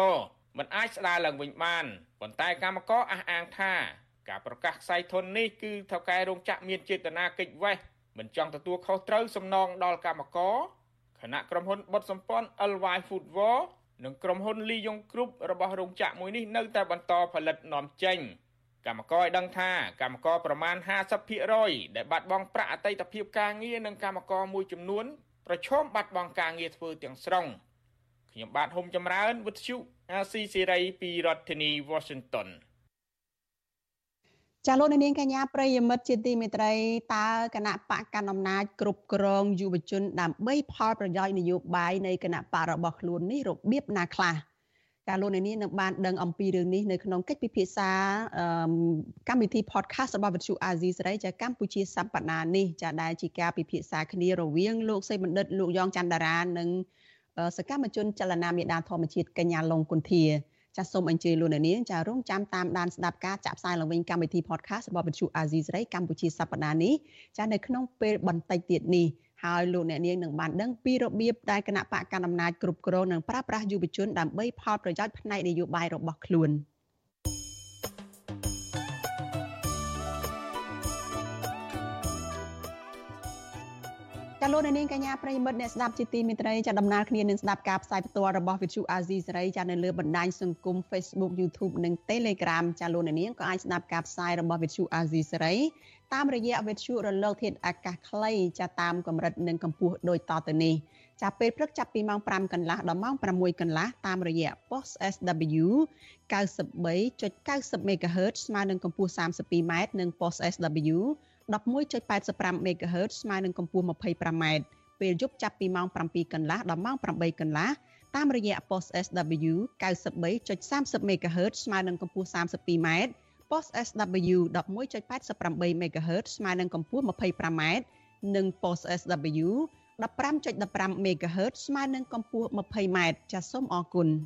មិនអាចស្ដារឡើងវិញបានប៉ុន្តែកម្មករអះអាងថាការប្រកាសខ្សែធននេះគឺថៅកែរោងចក្រមានចេតនាគេចវេះមិនចង់ទទួលខុសត្រូវសំណងដល់កម្មករខណៈក្រុមហ៊ុនបុតសម្ព័ន្ធ LY Foodwar និងក្រុមហ៊ុន Lee Yong Group របស់រោងចក្រមួយនេះនៅតែបន្តផលិតនាំចេញកម្មករឲ្យដឹងថាកម្មករប្រមាណ 50% ដែលបាត់បង់ប្រាក់អតីតភាពការងារនិងកម្មករមួយចំនួនប្រឈមបាត់បង់ការងារធ្វើទាំងស្រុងខ្ញុំបាទហុំចម្រើនវិទ្យុអាស៊ីសេរីពីរដ្ឋធានី Washington ចាលោកនាងកញ្ញាប្រិយមិត្តជាទីមេត្រីតើគណៈបកកណ្ដាលអំណាចគ្រប់គ្រងយុវជនដើម្បីផលប្រយោជន៍នយោបាយនៃគណៈបករបស់ខ្លួននេះរបៀបណាខ្លះចាលោកនាងនឹងបានដឹងអំពីរឿងនេះនៅក្នុងកិច្ចពិភាក្សាកម្មវិធី podcast របស់វិទ្យុអាស៊ីសេរីចាកម្ពុជាសប្តាហ៍នេះចាដែលជាការពិភាក្សាគ្នារវាងលោកសេបណ្ឌិតលោកយ៉ងច័ន្ទតារានិងសកម្មជនចលនាមេដាធម្មជាតិកញ្ញាឡុងគុន្ធាចាសូមអញ្ជើញលោកអ្នកនាងចារងចាំតាមដានស្ដាប់ការចាក់ផ្សាយឡើងវិញកម្មវិធី podcast របស់វិទ្យុអាស៊ីសេរីកម្ពុជាសប្តាហ៍នេះចានៅក្នុងពេលបន្តិចទៀតនេះហើយលោកអ្នកនាងនឹងបានដឹងពីរបៀបដែលគណៈបកកណ្ដាលអំណាចគ្រប់គ្រងនិងប្រើប្រាស់យុវជនដើម្បីផលប្រយោជន៍ផ្នែកនយោបាយរបស់ខ្លួនលោកនាងកញ្ញាប្រិយមិត្តអ្នកស្ដាប់ជាទីមេត្រីចាដំណើរគ្នានឹងស្ដាប់ការផ្សាយផ្ទាល់របស់វិទ្យុអាស៊ីសេរីចានៅលើបណ្ដាញសង្គម Facebook YouTube និង Telegram ចាលោកនាងក៏អាចស្ដាប់ការផ្សាយរបស់វិទ្យុអាស៊ីសេរីតាមរយៈវិទ្យុរលកធាតុអាកាសខ្លីចាតាមកម្រិតនិងកម្ពស់ដូចតទៅនេះចាពេលព្រឹកចាប់ពីម៉ោង 5 កន្លះដល់ម៉ោង 6 កន្លះតាមរយៈ post SW 93.90 MHz ស្មើនឹងកម្ពស់ 32m និង post SW 11.85 MHz ស្មើនឹងកម្ពស់ 25m ពេលយប់ចាប់ពីម៉ោង 7 កន្លះដល់ម៉ោង 8 កន្លះតាមរយៈ post SW 93.30 MHz ស្មើនឹងកម្ពស់ 32m post SW 11.88 MHz ស្មើនឹងកម្ពស់ 25m និង post SW 15.15 MHz ស្មើនឹងកម្ពស់ 20m ចាសសូមអរគុណ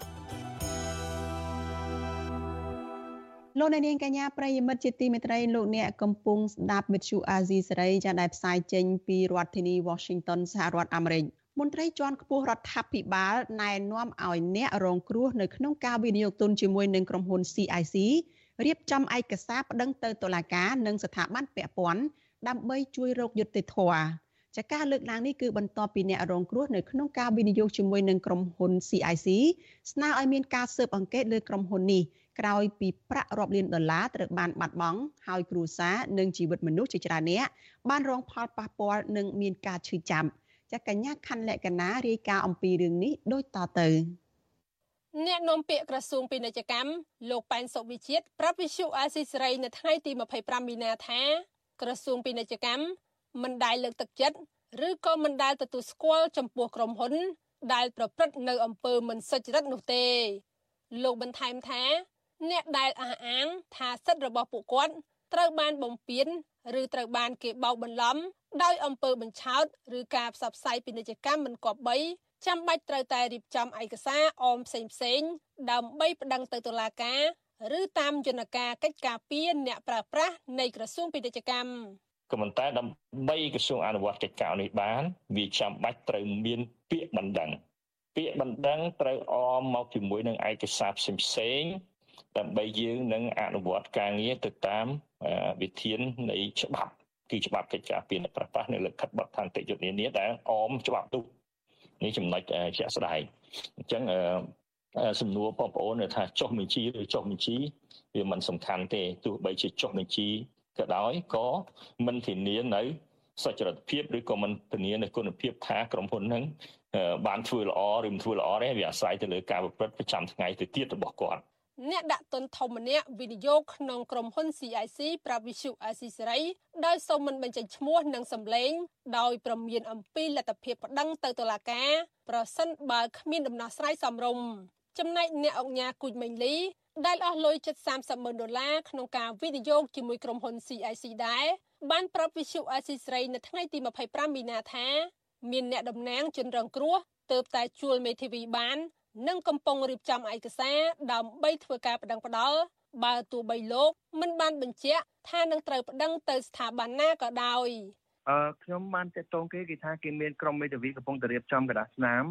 លោកនាងកញ្ញាប្រិយមិត្តជាទីមេត្រីលោកអ្នកកំពុងស្ដាប់វិទ្យុអាស៊ីសេរីចាដែលផ្សាយចេញពីរដ្ឋធានី Washington សហរដ្ឋអាមេរិកមន្ត្រីជាន់ខ្ពស់រដ្ឋាភិបាលណែនាំឲ្យអ្នករងគ្រោះនៅក្នុងការវិនិយោគទុនជាមួយនឹងក្រុមហ៊ុន CIC រៀបចំឯកសារប្តឹងទៅតុលាការនិងស្ថាប័នពាក់ព័ន្ធដើម្បីជួយរកយុត្តិធម៌ចាការលើកឡើងនេះគឺបន្ទាប់ពីអ្នករងគ្រោះនៅក្នុងការវិនិយោគជាមួយនឹងក្រុមហ៊ុន CIC ស្នើឲ្យមានការស៊ើបអង្កេតលើក្រុមហ៊ុននេះក្រោយពីប្រាក់រាប់លានដុល្លារត្រូវបានបាត់បង់ហើយគ្រួសារនិងជីវិតមនុស្សជាច្រើនអ្នកបានរងផលប៉ះពាល់និងមានការឈឺចាប់ចាកញ្ញាខណ្ឌលក្ខណារាយការណ៍អំពីរឿងនេះដូចតទៅអ្នកនាំពាក្យក្រសួងពាណិជ្ជកម្មលោកប៉ែនសុវិជាតិប្រាប់វិទ្យុអាស៊ីសេរីនៅថ្ងៃទី25មីនាថាក្រសួងពាណិជ្ជកម្មមិនដែលលើកទឹកចិត្តឬក៏មិនដែលទទួលស្គាល់ចំពោះក្រុមហ៊ុនដែលប្រព្រឹត្តនៅអំពើមិនសុចរិតនោះទេលោកបន្ថែមថាអ្នកដែលអះអាងថាសិទ្ធិរបស់ពួកគាត់ត្រូវបានបំពានឬត្រូវបានគេបោកបន្លំដោយអំពើបញ្ឆោតឬការផ្សព្វផ្សាយពាណិជ្ជកម្មមិនគប្បីចាំបាច់ត្រូវតែរៀបចំឯកសារអមផ្សេងៗដើម្បីប្តឹងទៅតុលាការឬតាមយន្តការកិច្ចការពារអ្នកប្រើប្រាស់នៃក្រសួងពាណិជ្ជកម្មក៏ប៉ុន្តែដើម្បីក្រសួងអនុវត្តកិច្ចការនេះបានវាចាំបាច់ត្រូវមានពាក្យបណ្ដឹងត្រូវអមមកជាមួយនឹងឯកសារផ្សេងៗដើម្បីយើងនឹងអនុវត្តការងារទៅតាមវិធាននៃច្បាប់គឺច្បាប់កិច្ចការពារអ្នកប្រើប្រាស់នៅលិខិតបទដ្ឋានតិយុត្តនានាដែលអមច្បាប់នោះនេះចំណុចជាក់ស្ដែងអញ្ចឹងសំណួរបងប្អូនថាចុះបញ្ជីឬចុះបញ្ជីវាមិនសំខាន់ទេទោះបីជាចុះបញ្ជីក៏ដោយក៏មិនធានានៅសុចរិតភាពឬក៏មិនធានានៅគុណភាពថាក្រុមហ៊ុនហ្នឹងបានធ្វើល្អឬមិនធ្វើល្អទេវាអាស្រ័យទៅលើការប្រព្រឹត្តប្រចាំថ្ងៃទៅទៀតរបស់គាត់អ្នកដាក់ទុនធំម្នាក់វិនិយោគក្នុងក្រុមហ៊ុន CIC ប្រាវិសុអាស៊ីសេរីដោយសូមមិនបញ្ចេញឈ្មោះនិងសម្លេងដោយប្រមានអំពីលទ្ធភាពប្តឹងទៅតុលាការប្រសិនបើគ្មានដំណោះស្រាយសមរម្យចំណែកអ្នកអង្គការគូចមេងលីដែលអស់លុយជិត$30,000ក្នុងការវិនិយោគជាមួយក្រុមហ៊ុន CIC ដែរបានប្រាប់វិទ្យុអាស៊ីសេរីនៅថ្ងៃទី25មីនាថាមានអ្នកតំណាងជនរងគ្រោះទើបតែជួលមេធាវីបាននិងកំពុងរៀបចំឯកសារដើម្បីធ្វើការប្តឹងផ្តល់បើទោះបីលោកមិនបានបញ្ជាក់ថានឹងត្រូវប្តឹងទៅស្ថាប័នណាក៏ដោយខ្ញុំបានទាក់ទងគេថាគេមានក្រុមមេធាវីកំពុងតែរៀបចំกระดาษស្នាម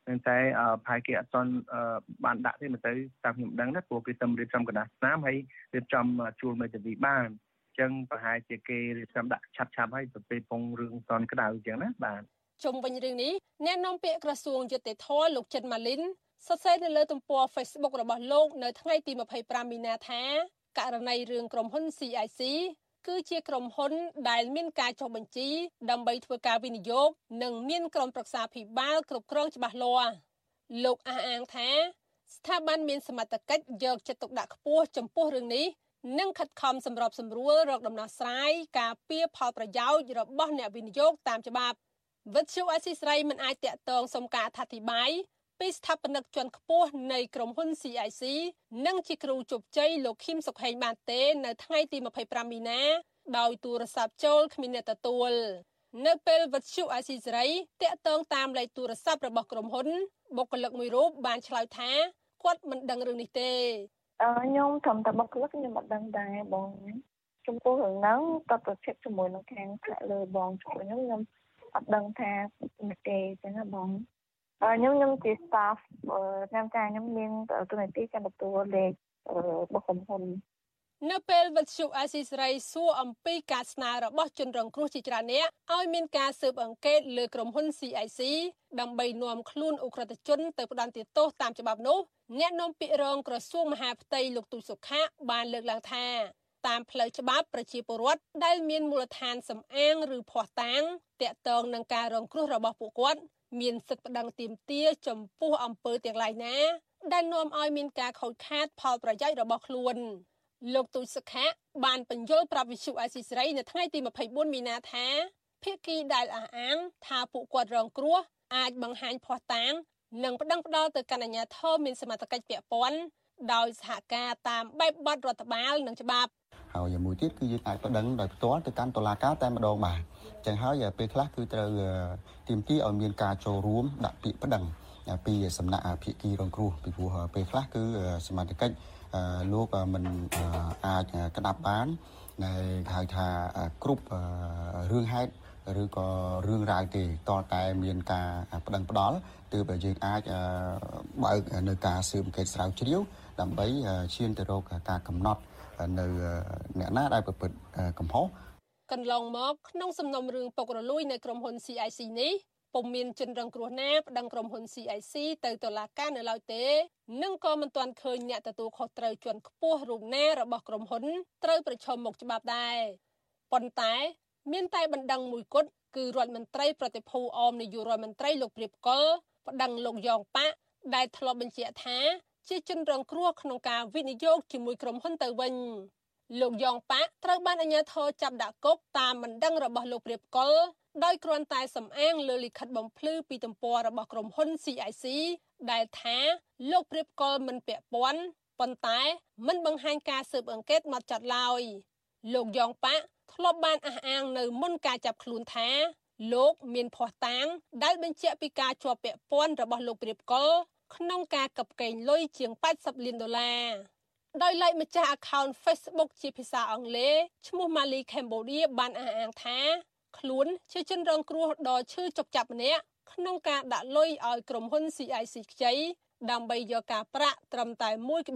នឹងតែផាយគេអត់ទាន់បានដាក់ទេមកទៅតាមខ្ញុំដឹងណាព្រោះគេទៅរៀបចំកណ្ដាស់ស្នាមហើយរៀបចំជួលមេធាវីបានអញ្ចឹងប្រហែលជាគេរៀបចំដាក់ឆាប់ហើយទៅពេលពងរឿងតនក្តៅអញ្ចឹងណាបាទជុំវិញរឿងនេះអ្នកនាំពាក្យក្រសួងយុតិធម៌លោកចិនម៉ាលីនសរសេរនៅលើទំព័រ Facebook របស់លោកនៅថ្ងៃទី25មីនាថាករណីរឿងក្រុមហ៊ុន CIC គឺជាក្រុមហ៊ុនដែលមានការចុះបញ្ជីដើម្បីធ្វើការវិនិយោគនិងមានក្រុមប្រឹក្សាភិបាលគ្រប់គ្រងច្បាស់លាស់លោកអះអាងថាស្ថាប័នមានសមត្ថកិច្ចយកចិត្តទុកដាក់ខ្ពស់ចំពោះរឿងនេះនិងខិតខំសម្របសម្រួលរកដំណោះស្រាយការពារផលប្រយោជន៍របស់អ្នកវិនិយោគតាមច្បាប់វិទ្យុអស៊ីសេរីមិនអាចតាក់ទងសុំការអធិប្បាយពីស្ថាបនិកជាន់ខ្ពស់នៃក្រុមហ៊ុន CIC និងជាគ្រូជោគជ័យលោកឃីមសុខហេងបានទេនៅថ្ងៃទី25មីនាដោយទូរស័ព្ទចូលគ្មានអ្នកទទួលនៅពេលវិទ្យុអស៊ីសេរីតាក់ទងតាមលេខទូរស័ព្ទរបស់ក្រុមហ៊ុនបុគ្គលិកមួយរូបបានឆ្លើយថាគាត់មិនដឹងរឿងនេះទេខ្ញុំត្រឹមតែបុគ្គលិកខ្ញុំមិនដឹងដែរបងចំពោះរឿងហ្នឹងក៏ប្រតិបត្តិជាមួយនឹងខាងថ្នាក់លើបងខ្ញុំអត់ដឹងថាមិនទេចឹងណាបងខ្ញុំជា staff តាមការខ្ញុំមានទូនាទីចាំទទួលលេខរបស់ក្រុមហ៊ុននៅពេលវិទ្យុអស៊ីសេរីសួរអំពីការស្នើរបស់ជនរងគ្រោះជាច្រើនអ្នកឲ្យមានការស៊ើបអង្កេតលើក្រុមហ៊ុន CIC ដើម្បីនាំខ្លួនអ ுக ្រិតជនទៅផ្ដន្ទាទោសតាមច្បាប់នោះអ្នកនាំពាក្យរងក្រសួងមហាផ្ទៃលោកទូចសុខាបានលើកឡើងថាតាមផ្លូវច្បាប់ប្រជាពលរដ្ឋដែលមានមូលដ្ឋានសំអាងឬភ័ស្តុតាងតាក់ទងនឹងការរងគ្រោះរបស់ពួកគាត់មានសិទ្ធិប្តឹងទាមទារចំពោះអំពើទាំងឡាយណាដែលនាំឲ្យមានការខូចខាតផលប្រយោជន៍របស់ខ្លួនលោកទូចសុខាបានបញ្យល់ប្រាប់វិទ្យុអស៊ីសេរីនៅថ្ងៃទី24មីនាថាភាគីដែលអះអាងថាពួកគាត់រងគ្រោះអាចបង្ហាញភ័ស្តុតាងនិងប្តឹងផ្តល់ទៅកាន់អាជ្ញាធរមានសមត្ថកិច្ចពាក់ព័ន្ធដោយសហការតាមបែបបទរដ្ឋបាលនិងច្បាប់ហើយមួយទៀតគឺយើងអាចប្តឹងដោយផ្ទាល់ទៅកាន់តុលាការតែម្ដងបាទអញ្ចឹងហើយពេលខ្លះគឺត្រូវទាមទារឲ្យមានការចូលរួមដាក់ពាក្យប្តឹងពីសំណាក់ភាគីរងគ្រោះពីព្រោះពេលខ្លះគឺសមត្ថកិច្ចលោកមិនអាចក្តាប់បានដែលហៅថាគ្រប់រឿងហេតុឬក៏រឿងរ៉ាវទេតតែមានការប្តឹងផ្ដាល់ទើបយើងអាចបើកនៅការស៊ើបអង្កេតស្រាវជ្រាវដើម្បីឈានទៅរកការកំណត់នៅអ្នកណាដែលប្រព្រឹត្តកំហុសកន្លងមកក្នុងសំណុំរឿងពុករលួយនៅក្រុមហ៊ុន CIC នេះពុំមានជនរងគ្រោះណាប្តឹងក្រុមហ៊ុន CIC ទៅតុលាការនៅឡើយទេនិងក៏មិនទាន់ឃើញអ្នកទទួលខុសត្រូវជាន់ខ្ពស់រូបណារបស់ក្រុមហ៊ុនត្រូវប្រឈមមុខច្បាប់ដែរប៉ុន្តែមានតែបណ្ដឹងមួយគត់គឺរដ្ឋមន្ត្រីប្រតិភូអមនាយករដ្ឋមន្ត្រីលោកព្រាបកុលប្តឹងលោកយ៉ងប៉ាក់ដែលធ្លាប់បញ្ជាក់ថាជាជនរងគ្រោះក្នុងការវិនិយោគជាមួយក្រុមហ៊ុនទៅវិញលោកយ៉ងប៉ាក់ត្រូវបានអាជ្ញាធរចាប់ដាក់គុកតាមបណ្ដឹងរបស់លោកព្រាបកុលដោយគ្រាន់តែសំអាងលើលិខិតបំភ្លឺពីទំព័ររបស់ក្រុមហ៊ុន CIC ដែលថាលោកព្រាបកុលមិនពាក់ព័ន្ធប៉ុន្តែមិនបង្ហាញការស៊ើបអង្កេតហ្មត់ចត់ឡើយលោកយ៉ងប៉ាក់ធ្លាប់បានអះអាងនៅមុនការចាប់ខ្លួនថាលោកមានភ័ស្តុតាងដែលបញ្ជាក់ពីការជាប់ពាក់ព័ន្ធរបស់លោកព្រាបកុលក្នុងការកាប់កេងលុយជាង$80 លានដោយឡែកម្ចាស់ account Facebook ជាភាសាអង់គ្លេសឈ្មោះ Mali Cambodia បានអះអាងថាខ្លួនជាជនរងគ្រោះដ៏ឈឺចុកចាប់ម្នាក់ក្នុងការដាក់លុយឲ្យក្រុមហ៊ុន CIC ខ្ចីដើម្បីយកការប្រាក់ត្រឹមតែ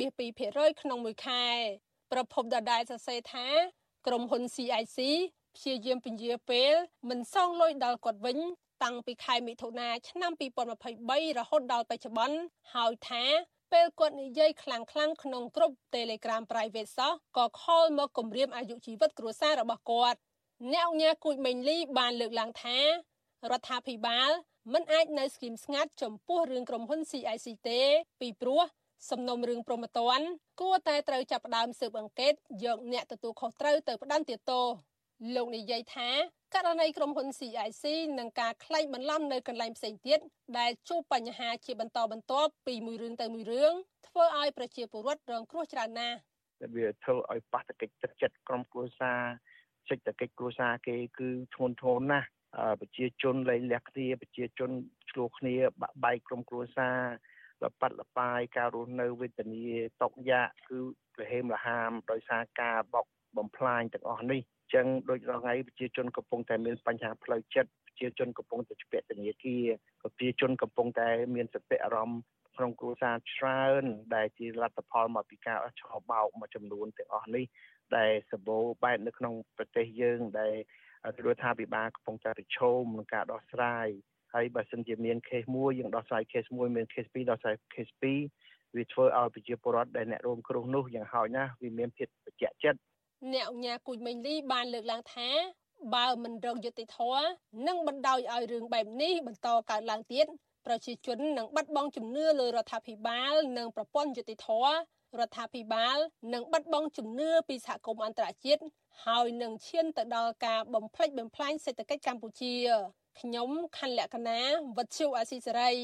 1.2% ក្នុងមួយខែប្រពន្ធដដែលសរសេរថាក្រុមហ៊ុន CIC ព្យាយាមពន្យាពេលមិនសងលុយដល់គាត់វិញតាំងពីខែមិថុនាឆ្នាំ2023រហូតដល់បច្ចុប្បន្នហើយថាពេលគាត់និយាយខ្លាំងៗក្នុងក្រុម Telegram Private សោះក៏ខលមកគំរាមអាយុជីវិតគ្រួសាររបស់គាត់អ្នកអង្គការគូចមេងលីបានលើកឡើងថារដ្ឋាភិបាលមិនអាចនៅស្ងៀមស្ងាត់ចំពោះរឿងក្រុមហ៊ុន CIC ទេពីព្រោះសំណុំរឿងប្រមត្តនគួរតែត្រូវចាប់ផ្ដើមស៊ើបអង្កេតយកអ្នកទទួលខុសត្រូវទៅផ្តន្ទាទោសលោកនិយាយថាករណីក្រុមហ៊ុន CIC និងការក្លែងបន្លំនៅកន្លែងផ្សេងទៀតដែលជួបបញ្ហាជាបន្តបន្ទាប់ពីមួយរឿងទៅមួយរឿងធ្វើឲ្យប្រជាពលរដ្ឋរងគ្រោះច្រើនណាស់វាធ្វើឲ្យប៉ះទង្គិចទឹកចិត្តក្រុមគ្រួសារសេដ្ឋកិច្ចគ្រួសារគេគឺធ្ងន់ធ្ងរណាស់ប្រជាជនលែងលះគ្នាប្រជាជនឆ្លោះគ្នាបាក់បែកក្រុមគ្រួសារលប៉ាត់លបាយការរស់នៅវេទនាតកយ៉ាគឺប្រហែលលហាមដោយសារការបោកបំផ្លាញទាំងអស់នេះអញ្ចឹងដូចរាល់ថ្ងៃប្រជាជនកំពុងតែមានបញ្ហាផ្លូវចិត្តប្រជាជនកំពុងតែជាប់ធនាគារក៏ប្រជាជនកំពុងតែមានសតិអារម្មណ៍ក្នុងគ្រួសារច្រើនដែលជាលទ្ធផលមកពីការឆោបោកមួយចំនួនទាំងអស់នេះដែលសម្បូរបែបនៅក្នុងប្រទេសយើងដែលរដ្ឋាភិបាលកំពុងតែប្រឈមនឹងការដោះស្រាយហើយបើសិនជាមានខេសមួយយើងដោះស្រាយខេសមួយមានខេសពីរដោះស្រាយខេសពីរវាធ្វើឲ្យប្រជាពលរដ្ឋដែលអ្នករងគ្រោះនោះយ៉ាងហោចណាស់វាមានភាពបច្ចៈចិត្តអ្នកអញ្ញាគូចមេងលីបានលើកឡើងថាបើមិនរកយុត្តិធម៌នឹងបណ្ដោយឲ្យរឿងបែបនេះបន្តកើតឡើងទៀតប្រជាជននឹងបាត់បង់ជំនឿលើរដ្ឋាភិបាលនិងប្រព័ន្ធយុត្តិធម៌រដ្ឋាភិបាលនឹងបាត់បង់ជំនឿពីសហគមន៍អន្តរជាតិហើយនឹងឈានទៅដល់ការបំផ្លិចបំផ្លាញសេដ្ឋកិច្ចកម្ពុជាខ្ញុំខណ្ឌលក្ខណាវັດឈូអាស៊ីសេរី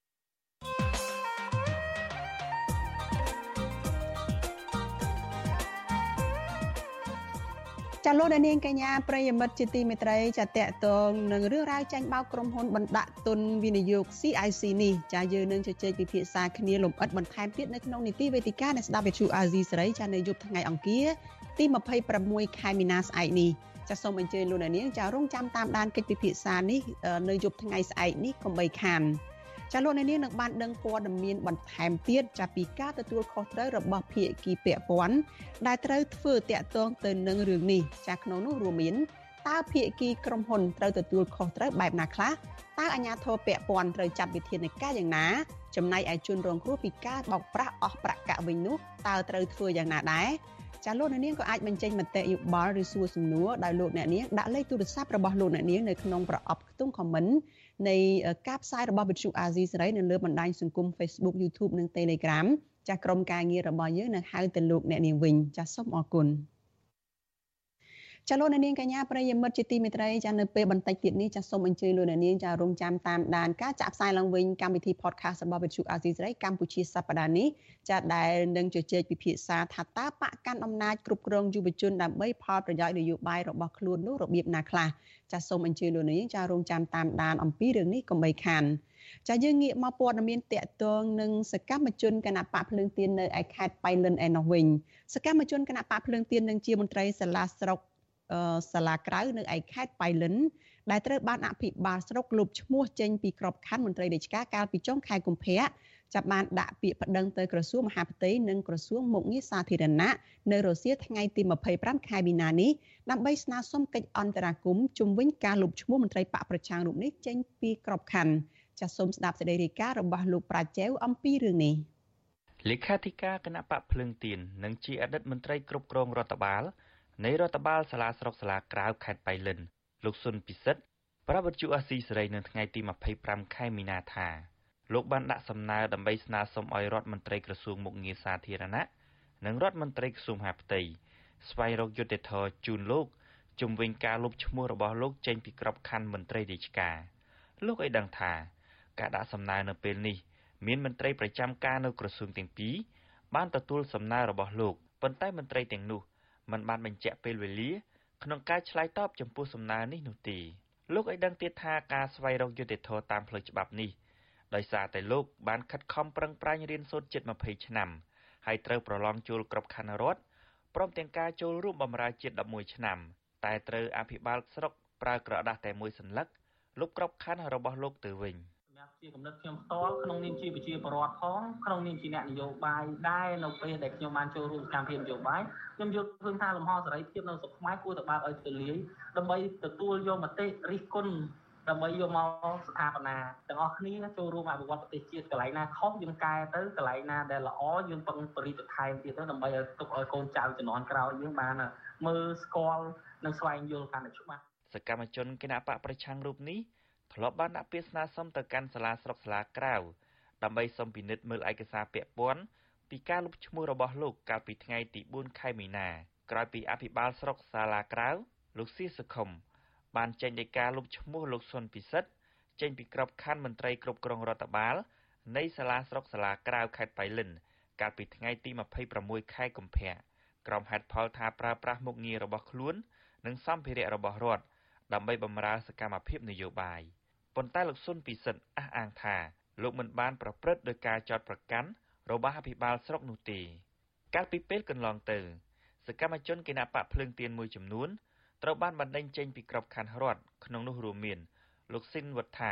ចាលោកនាងកញ្ញាប្រិយមិត្តជាទីមេត្រីចាតកតងនឹងរឿងរ៉ាវចាញ់បោកក្រុមហ៊ុនបណ្ដាក់ទុនវិនិយោគ CIC នេះចាយើងនឹងជជែកពិភាក្សាគ្នាលម្អិតបន្ថែមទៀតនៅក្នុងនីតិវេទិកានៃស្ដាប់វិទ្យុអាស៊ីសេរីចានៅយប់ថ្ងៃអង្គារទី26ខែមីនាស្អែកនេះចាសូមអញ្ជើញលោកនាងចារងចាំតាមដានកិច្ចពិភាក្សានេះនៅយប់ថ្ងៃស្អែកនេះកុំបីខានចាលោកនាងនឹងបានដឹងព័ត៌មានបន្ថែមទៀតចាពីការទទួលខុសត្រូវរបស់ភាគីពាក់ព័ន្ធដែលត្រូវធ្វើតាក់ទងទៅនឹងរឿងនេះចាក្នុងនោះរួមមានតើភាគីក្រុមហ៊ុនត្រូវទទួលខុសត្រូវបែបណាខ្លះតើអាជ្ញាធរពាក់ព័ន្ធត្រូវចាត់វិធានការយ៉ាងណាចំណែកឯជនរងគ្រោះពីការបោកប្រាស់អស់ប្រាក់កាក់វិញនោះតើត្រូវធ្វើយ៉ាងណាដែរចាលោកអ្នកនាងក៏អាចបញ្ចេញមតិយោបល់ឬសួរសំណួរដោយលោកអ្នកនាងដាក់លេខទូរស័ព្ទរបស់លោកអ្នកនាងនៅក្នុងប្រអប់ខ្ទង់ comment នៃការផ្សាយរបស់វិទ្យុអាស៊ីសេរីនៅលើបណ្ដាញសង្គម Facebook YouTube និង Telegram ចាក្រុមការងាររបស់យើងនឹងហៅទៅលោកអ្នកនាងវិញចាសូមអរគុណចាលោកអ្នកនាងកញ្ញាប្រិយមិត្តជាទីមេត្រីចានៅពេលបន្តិចទៀតនេះចាសូមអញ្ជើញលោកអ្នកនាងចារងចាំតាមដានការចាក់ផ្សាយឡើងវិញកម្មវិធី podcast របស់វិទ្យុអាស៊ីសេរីកម្ពុជាសប្តាហ៍នេះចាដែលនឹងជជែកពិភាក្សាថាតើបកកាន់អំណាចគ្រប់គ្រងយុវជនដើម្បីផលប្រយោជន៍នយោបាយរបស់ខ្លួននោះរបៀបណាខ្លះចាសូមអញ្ជើញលោកអ្នកនាងចារងចាំតាមដានអំពីរឿងនេះកុំបីខានចាយើងងាកមកព័ត៌មានតាក់ទងនឹងសកម្មជនគណៈបកភ្លើងទៀននៅឯខេត្តបៃលិនឯណោះវិញសកម្មជនគណៈបកភ្លើងទៀននឹងជាមន្ត្រីសាលាស្រុកសាលាក្រៅនៅឯខេត្តបៃលិនដែលត្រូវបានអភិបាលស្រុកលុបឈ្មោះចេញពីក្របខ័ណ្ឌមន្ត្រីរាជការកាលពីចុងខែកុម្ភៈចាប់បានដាក់ពាក្យប្តឹងទៅក្រសួងមហាផ្ទៃនិងក្រសួងមុខងារសាធារណៈនៅរសៀលថ្ងៃទី25ខែមីនានេះដើម្បីស្នើសុំកិច្ចអន្តរាគមន៍ជុំវិញការលុបឈ្មោះមន្ត្រីបកប្រឆាំងរូបនេះចេញពីក្របខ័ណ្ឌចាសសូមស្ដាប់សេចក្តីរាយការណ៍របស់លោកប្រាជែវអំពីរឿងនេះលេខាធិការគណៈបកភ្លើងទៀននិងជាអតីតមន្ត្រីគ្រប់គ្រងរដ្ឋបាលនៃរដ្ឋបាលសាលាស្រុកសាលាក្រៅខេត្តបៃលិនលោកសុនពិសិដ្ឋប្រាប់វិទ្យុអាស៊ីសេរីនៅថ្ងៃទី25ខែមីនាថាលោកបានដាក់សំណើដើម្បីស្នើសុំឲ្យរដ្ឋមន្ត្រីក្រសួងមុខងារសាធារណៈនិងរដ្ឋមន្ត្រីក្រសួងមហាផ្ទៃស្វែងរកយុត្តិធម៌ជូនលោកជុំវិញការលុបឈ្មោះរបស់លោកចេញពីក្របខ័ណ្ឌមន្ត្រីរាជការលោកឲ្យដឹងថាការដាក់សំណើនៅពេលនេះមានមន្ត្រីប្រចាំការនៅក្រសួងទាំងពីរបានទទួលសំណើរបស់លោកប៉ុន្តែមន្ត្រីទាំងនោះមិនបានបញ្ជាក់ពេលវេលាក្នុងការឆ្លើយតបចំពោះសំណើនេះនោះទេលោកឲ្យដឹងទៀតថាការស្វែងរកយុត្តិធម៌តាមផ្លូវច្បាប់នេះដោយសារតែលោកបានខិតខំប្រឹងប្រែងរៀនសូត្រជិត20ឆ្នាំហើយត្រូវប្រឡងចូលក្របខ័ណ្ឌរដ្ឋព្រមទាំងការចូលរួមបម្រើជាតិ11ឆ្នាំតែត្រូវអភិបាលស្រុកប្រើក្រដាស់តែមួយសន្លឹកលុបក្របខ័ណ្ឌរបស់លោកទៅវិញជាគំនិតខ្ញុំផ្ទាល់ក្នុងនាមជាប្រជាពលរដ្ឋផងក្នុងនាមជាអ្នកនយោបាយដែរនៅពេលដែលខ្ញុំបានចូលរួមកម្មវិធីនយោបាយខ្ញុំយល់ឃើញថាលំហសេរីភាពនៅស្រុកខ្មែរគួរតែបើកឲ្យទូលាយដើម្បីទទួលយកមតិរិះគន់ដើម្បីយកមកស្ថាបនាទាំងអស់គ្នាចូលរួមអភិវឌ្ឍប្រទេសជាតិកន្លែងណាខុសយើងកែទៅកន្លែងណាដែលល្អយើងពឹងបរិបទថែមទៀតទៅដើម្បីឲ្យទុកឲ្យកូនចៅជំនាន់ក្រោយយើងបានមើលស្គាល់និងស្វែងយល់កាន់តែច្បាស់សកម្មជនគណបកប្រឆាំងរូបនេះធ្លាប់បានដាក់ពាក្យស្នើសុំទៅកាន់សាលាស្រុកសាលាក្រៅដើម្បីសុំពិនិត្យមើលឯកសារពាក់ព័ន្ធពីការលុបឈ្មោះរបស់លោកកាលពីថ្ងៃទី4ខែមីនាក្រោយពីអភិបាលស្រុកសាលាក្រៅលោកសៀសុខុមបានចេញដីកាលុបឈ្មោះលោកសុនពិសិដ្ឋចេញពីក្របខ័ណ្ឌមន្ត្រីគ្រប់គ្រងរដ្ឋបាលនៃសាលាស្រុកសាលាក្រៅខេត្តបៃលិនកាលពីថ្ងៃទី26ខែកុម្ភៈក្រុមហេតុផលថាប្រើប្រាស់មុខងាររបស់ខ្លួននិងសម្ភារៈរបស់រដ្ឋដើម្បីបម្រើសកម្មភាពនយោបាយប៉ុន្តែលោកសុនពិសិដ្ឋអះអាងថាលោកមិនបានប្រព្រឹត្តដោយការចោទប្រកាន់របស់អភិបាលស្រុកនោះទេកាលពីពេលកន្លងទៅសកម្មជនគណបកភ្លើងទៀនមួយចំនួនត្រូវបានបណ្តេញចេញពីក្របខ័ណ្ឌរដ្ឋក្នុងនោះរួមមានលោកស៊ីនវត្ថា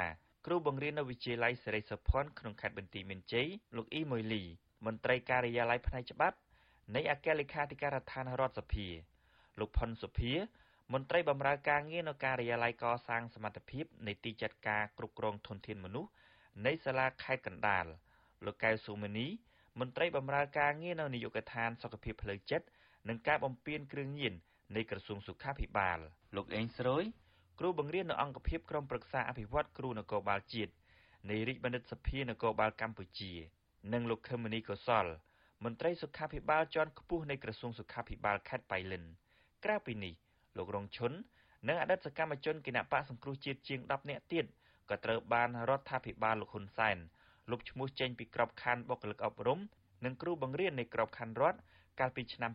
គ្រូបង្រៀននៅវិទ្យាល័យសេរីសុភ័ណ្ឌក្នុងខេត្តបន្ទាយមានជ័យលោកអ៊ីម៉ុយលីមន្ត្រីការិយាល័យផ្នែកច្បាប់នៃអគ្គលេខាធិការដ្ឋានរដ្ឋសភាលោកផុនសុភាមន្ត្រីបម្រើការងារនៅការិយាល័យកសាងសមត្ថភាពនៃទីចាត់ការគ្រប់គ្រងធនធានមនុស្សនៃសាលាខេត្តកណ្ដាលលោកកៅសុមនីមន្ត្រីបម្រើការងារនៅនាយកដ្ឋានសុខភាពផ្លូវចិត្តនិងការបំពេញគ្រឿងញៀននៃក្រសួងសុខាភិបាលលោកអេងស្រួយគ្រូបង្រៀននៅអង្គភាពក្រុមប្រឹក្សាអភិវឌ្ឍគ្រូនគរបាលជាតិនៃរាជបណ្ឌិតសភានគរបាលកម្ពុជានិងលោកខឹមមនីកុសលមន្ត្រីសុខាភិបាលជាន់ខ្ពស់នៃក្រសួងសុខាភិបាលខេត្តបៃលិនក្រៅពីនេះលោករងឈុននិងអតីតសកម្មជនគណបកសង្គ្រោះជាតិជាង10នាក់ទៀតក៏ត្រូវបានរដ្ឋាភិបាលលោកហ៊ុនសែនលុបឈ្មោះចេញពីក្របខ័ណ្ឌបុគ្គលិកអប់រំនិងគ្រូបង្រៀននៃក្របខ័ណ្ឌរដ្ឋកាលពីឆ្នាំ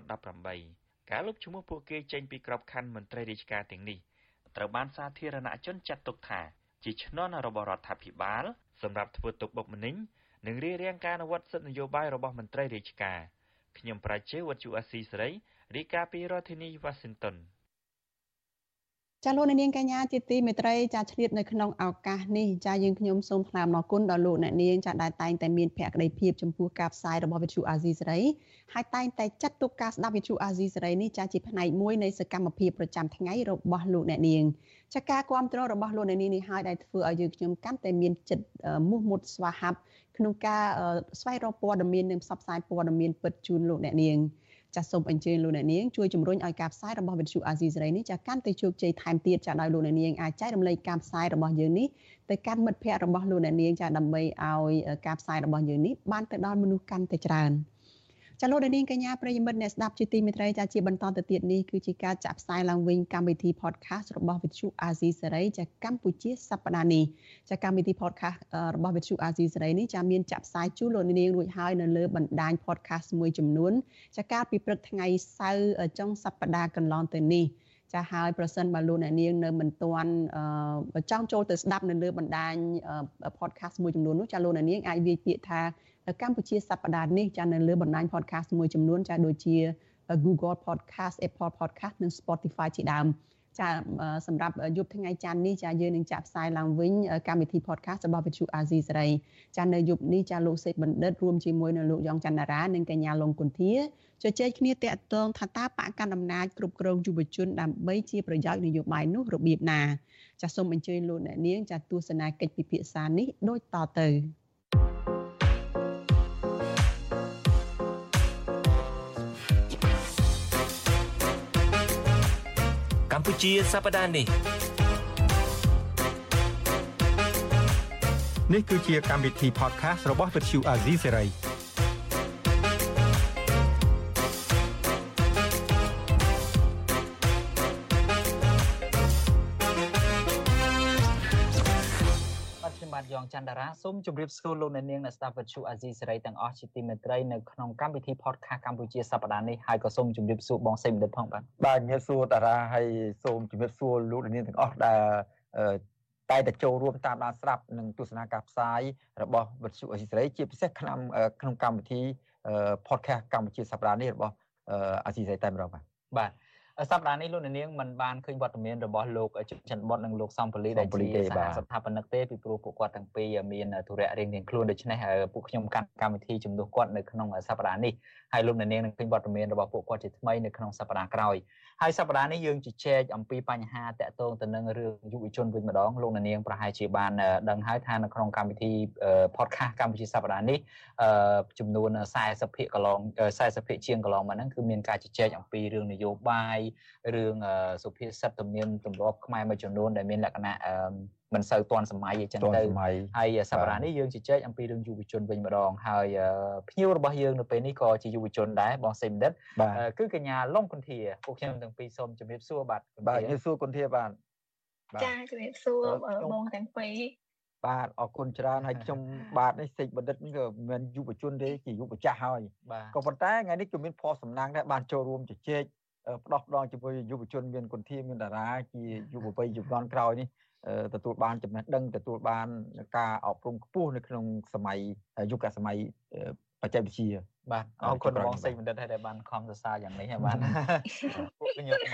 2018ការលុបឈ្មោះពួកគេចេញពីក្របខ័ណ្ឌមន្ត្រីរាជការទាំងនេះត្រូវបានសាធារណជនចាត់ទុកថាជាឈ្នន់របស់រដ្ឋាភិបាលសម្រាប់ធ្វើទុកបុកម្នេញនិងរារាំងការអនុវត្តសិទ្ធិនយោបាយរបស់មន្ត្រីរាជការខ្ញុំប្រជាវុទ្ធុអាស៊ីសេរីរាយការណ៍ពីរដ្ឋធានី Washington ចាលោកនាងកញ្ញាជាទីមេត្រីចាឆ្លៀតនៅក្នុងឱកាសនេះចាយើងខ្ញុំសូមថ្លែងអំណរគុណដល់លោកអ្នកនាងចាដែលតែងតែមានភក្ដីភាពចំពោះការផ្សាយរបស់វិទ្យុអាស៊ីសេរីហើយតែងតែចាត់ទុកការស្ដាប់វិទ្យុអាស៊ីសេរីនេះចាជាផ្នែកមួយនៃសកម្មភាពប្រចាំថ្ងៃរបស់លោកអ្នកនាងចាការគ្រប់គ្រងរបស់លោកអ្នកនាងនេះហើយដែលធ្វើឲ្យយើងខ្ញុំកាន់តែមានចិត្តមោះមុតស្វាហាប់ក្នុងការស្វែងរកព័ត៌មាននិងផ្សព្វផ្សាយព័ត៌មានពិតជូនលោកអ្នកនាងចាសសូមអញ្ជើញលោកអ្នកនាងជួយជំរុញឲ្យការផ្សាយរបស់វិទ្យុអាស៊ីសេរីនេះចាកាន់តែជោគជ័យថែមទៀតចាដោយលោកអ្នកនាងអាចចែករំលែកការផ្សាយរបស់យើងនេះទៅកាន់មិត្តភ័ក្តិរបស់លោកអ្នកនាងចាដើម្បីឲ្យការផ្សាយរបស់យើងនេះបានទៅដល់មនុស្សកាន់តែច្រើនចាលោកនាងកញ្ញាប្រិយមិត្តអ្នកស្ដាប់ជាទីមេត្រីចាជាបន្តទៅទៀតនេះគឺជាការចាក់ផ្សាយឡើងវិញកម្មវិធី podcast របស់វិទ្យុអាស៊ីសេរីចាកម្ពុជាសប្តាហ៍នេះចាកម្មវិធី podcast របស់វិទ្យុអាស៊ីសេរីនេះចាមានចាក់ផ្សាយជូនលោកនាងរួចហើយនៅលើបណ្ដាញ podcast មួយចំនួនចាកាលពីព្រឹកថ្ងៃសៅរ៍ចុងសប្តាហ៍កន្លងទៅនេះចាហើយប្រសិនបើលោកអ្នកនាងនៅមិនទាន់ចង់ចូលទៅស្ដាប់នៅលើបណ្ដាញ podcast មួយចំនួននោះចាលោកអ្នកនាងអាចវាយពាក្យថាកម្ពុជាសប្តាហ៍នេះចានៅលើបណ្ដាញ podcast មួយចំនួនចាដូចជា Google Podcast, Apple Podcast និង Spotify ជាដើមចាសម្រាប់យប់ថ្ងៃច័ន្ទនេះចាយើងនឹងចាក់ផ្សាយឡើងវិញកម្មវិធី podcast របស់វិទ្យុអាស៊ីសេរីចានៅយប់នេះចាលោកសេកបណ្ឌិតរួមជាមួយនៅលោកយ៉ងច័ន្ទរានិងកញ្ញាលងគុន្ធាជជែកគ្នាតាក់ទងថាតើបកកណ្ដាលអំណាចគ្រប់គ្រងយុវជនដើម្បីជាប្រយោជន៍នយោបាយនោះរបៀបណាចាសូមអញ្ជើញលោកអ្នកនាងចាទស្សនាកិច្ចពិភាក្សានេះដូចតទៅកម្ពុជាសប្តាហ៍នេះនេះគឺជាកម្មវិធី podcast របស់វិទ្យុអាស៊ីសេរីបាទយ៉ងច័ន្ទរាសូមជម្រាបសួរលោកអ្នកនាងអ្នកស្ដាប់វិទ្យុអាស៊ីសេរីទាំងអស់ជាទីមេត្រីនៅក្នុងកម្មវិធី podcast កម្ពុជាសប្តាហ៍នេះហើយក៏សូមជម្រាបសួរបងសេមបណ្ឌិតផងបាទជំរាបសួរតារាហើយសូមជម្រាបសួរលោកអ្នកនាងទាំងអស់ដែលតែតែចូលរួមតាមដានស្ដាប់និងទស្សនាការផ្សាយរបស់វិទ្យុអាស៊ីសេរីជាពិសេសក្នុងកម្មវិធី podcast កម្ពុជាសប្តាហ៍នេះរបស់អាស៊ីសេរីតែម្ដងបាទសប្តាហ៍នេះលោកអ្នកនាងមិនបានឃើញវត្តមានរបស់លោកជុនច័ន្ទបុតនិងលោកសំពលីដែលជាស្ថាបនិកទេពីព្រោះពួកគាត់ទាំងពីរមានធុរៈរៀងៗខ្លួនដូច្នេះពួកខ្ញុំកាន់កម្មវិធីជំនួសគាត់នៅក្នុងសប្តាហ៍នេះហើយលោកអ្នកនាងនឹងឃើញវត្តមានរបស់ពួកគាត់ជាថ្មីនៅក្នុងសប្តាហ៍ក្រោយហើយសប្តាហ៍នេះយើងជជែកអំពីបញ្ហាតាក់ទងទៅនឹងរឿងយុវជនវិញម្ដងលោកអ្នកនាងប្រហែលជាបានដឹងហើយថានៅក្នុងកម្មវិធី podcast កម្ពុជាសប្តាហ៍នេះចំនួន40ភាគជាងកន្លងមកហ្នឹងគឺមានការជជែកអំពីរឿងនយោបាយរឿងសុភាសិតទំនៀមទម្លាប់ខ្មែរមួយចំនួនដែលមានលក្ខណៈមិនសូវទាន់សម័យអញ្ចឹងទៅហើយសប្តាហ៍នេះយើងជជែកអំពីរឿងយុវជនវិញម្ដងហើយភ្ញៀវរបស់យើងនៅពេលនេះក៏ជាយុវជនដែរបងសេមបណ្ឌិតគឺកញ្ញាឡុងគុន្ធាពួកខ្ញុំទាំងពីរសូមជម្រាបសួរបាទជំរាបសួរគុន្ធាបាទចាជំរាបសួរបងទាំងពីរបាទអរគុណច្រើនហើយខ្ញុំបាទនេះសេចបណ្ឌិតនេះក៏មិនយុវជនទេជាយុវចាស់ហើយក៏ប៉ុន្តែថ្ងៃនេះក៏មានផលសំណាងដែរបានចូលរួមជជែកផ្ដោះផ្ដងជាមួយយុវជនមានគុន្ធាមានតារាជាយុវវ័យយុវជនក្រោយនេះទទួលបានចំណេះដឹងទទួលបានការអប់រំខ្ពស់នៅក្នុងសម័យយុគសម័យបច្ចេកវិទ្យាបាទអរគុណបងសេចបណ្ឌិតហើយដែលបានខំសរសើរយ៉ាងនេះហើយបាទពួកខ្ញុំ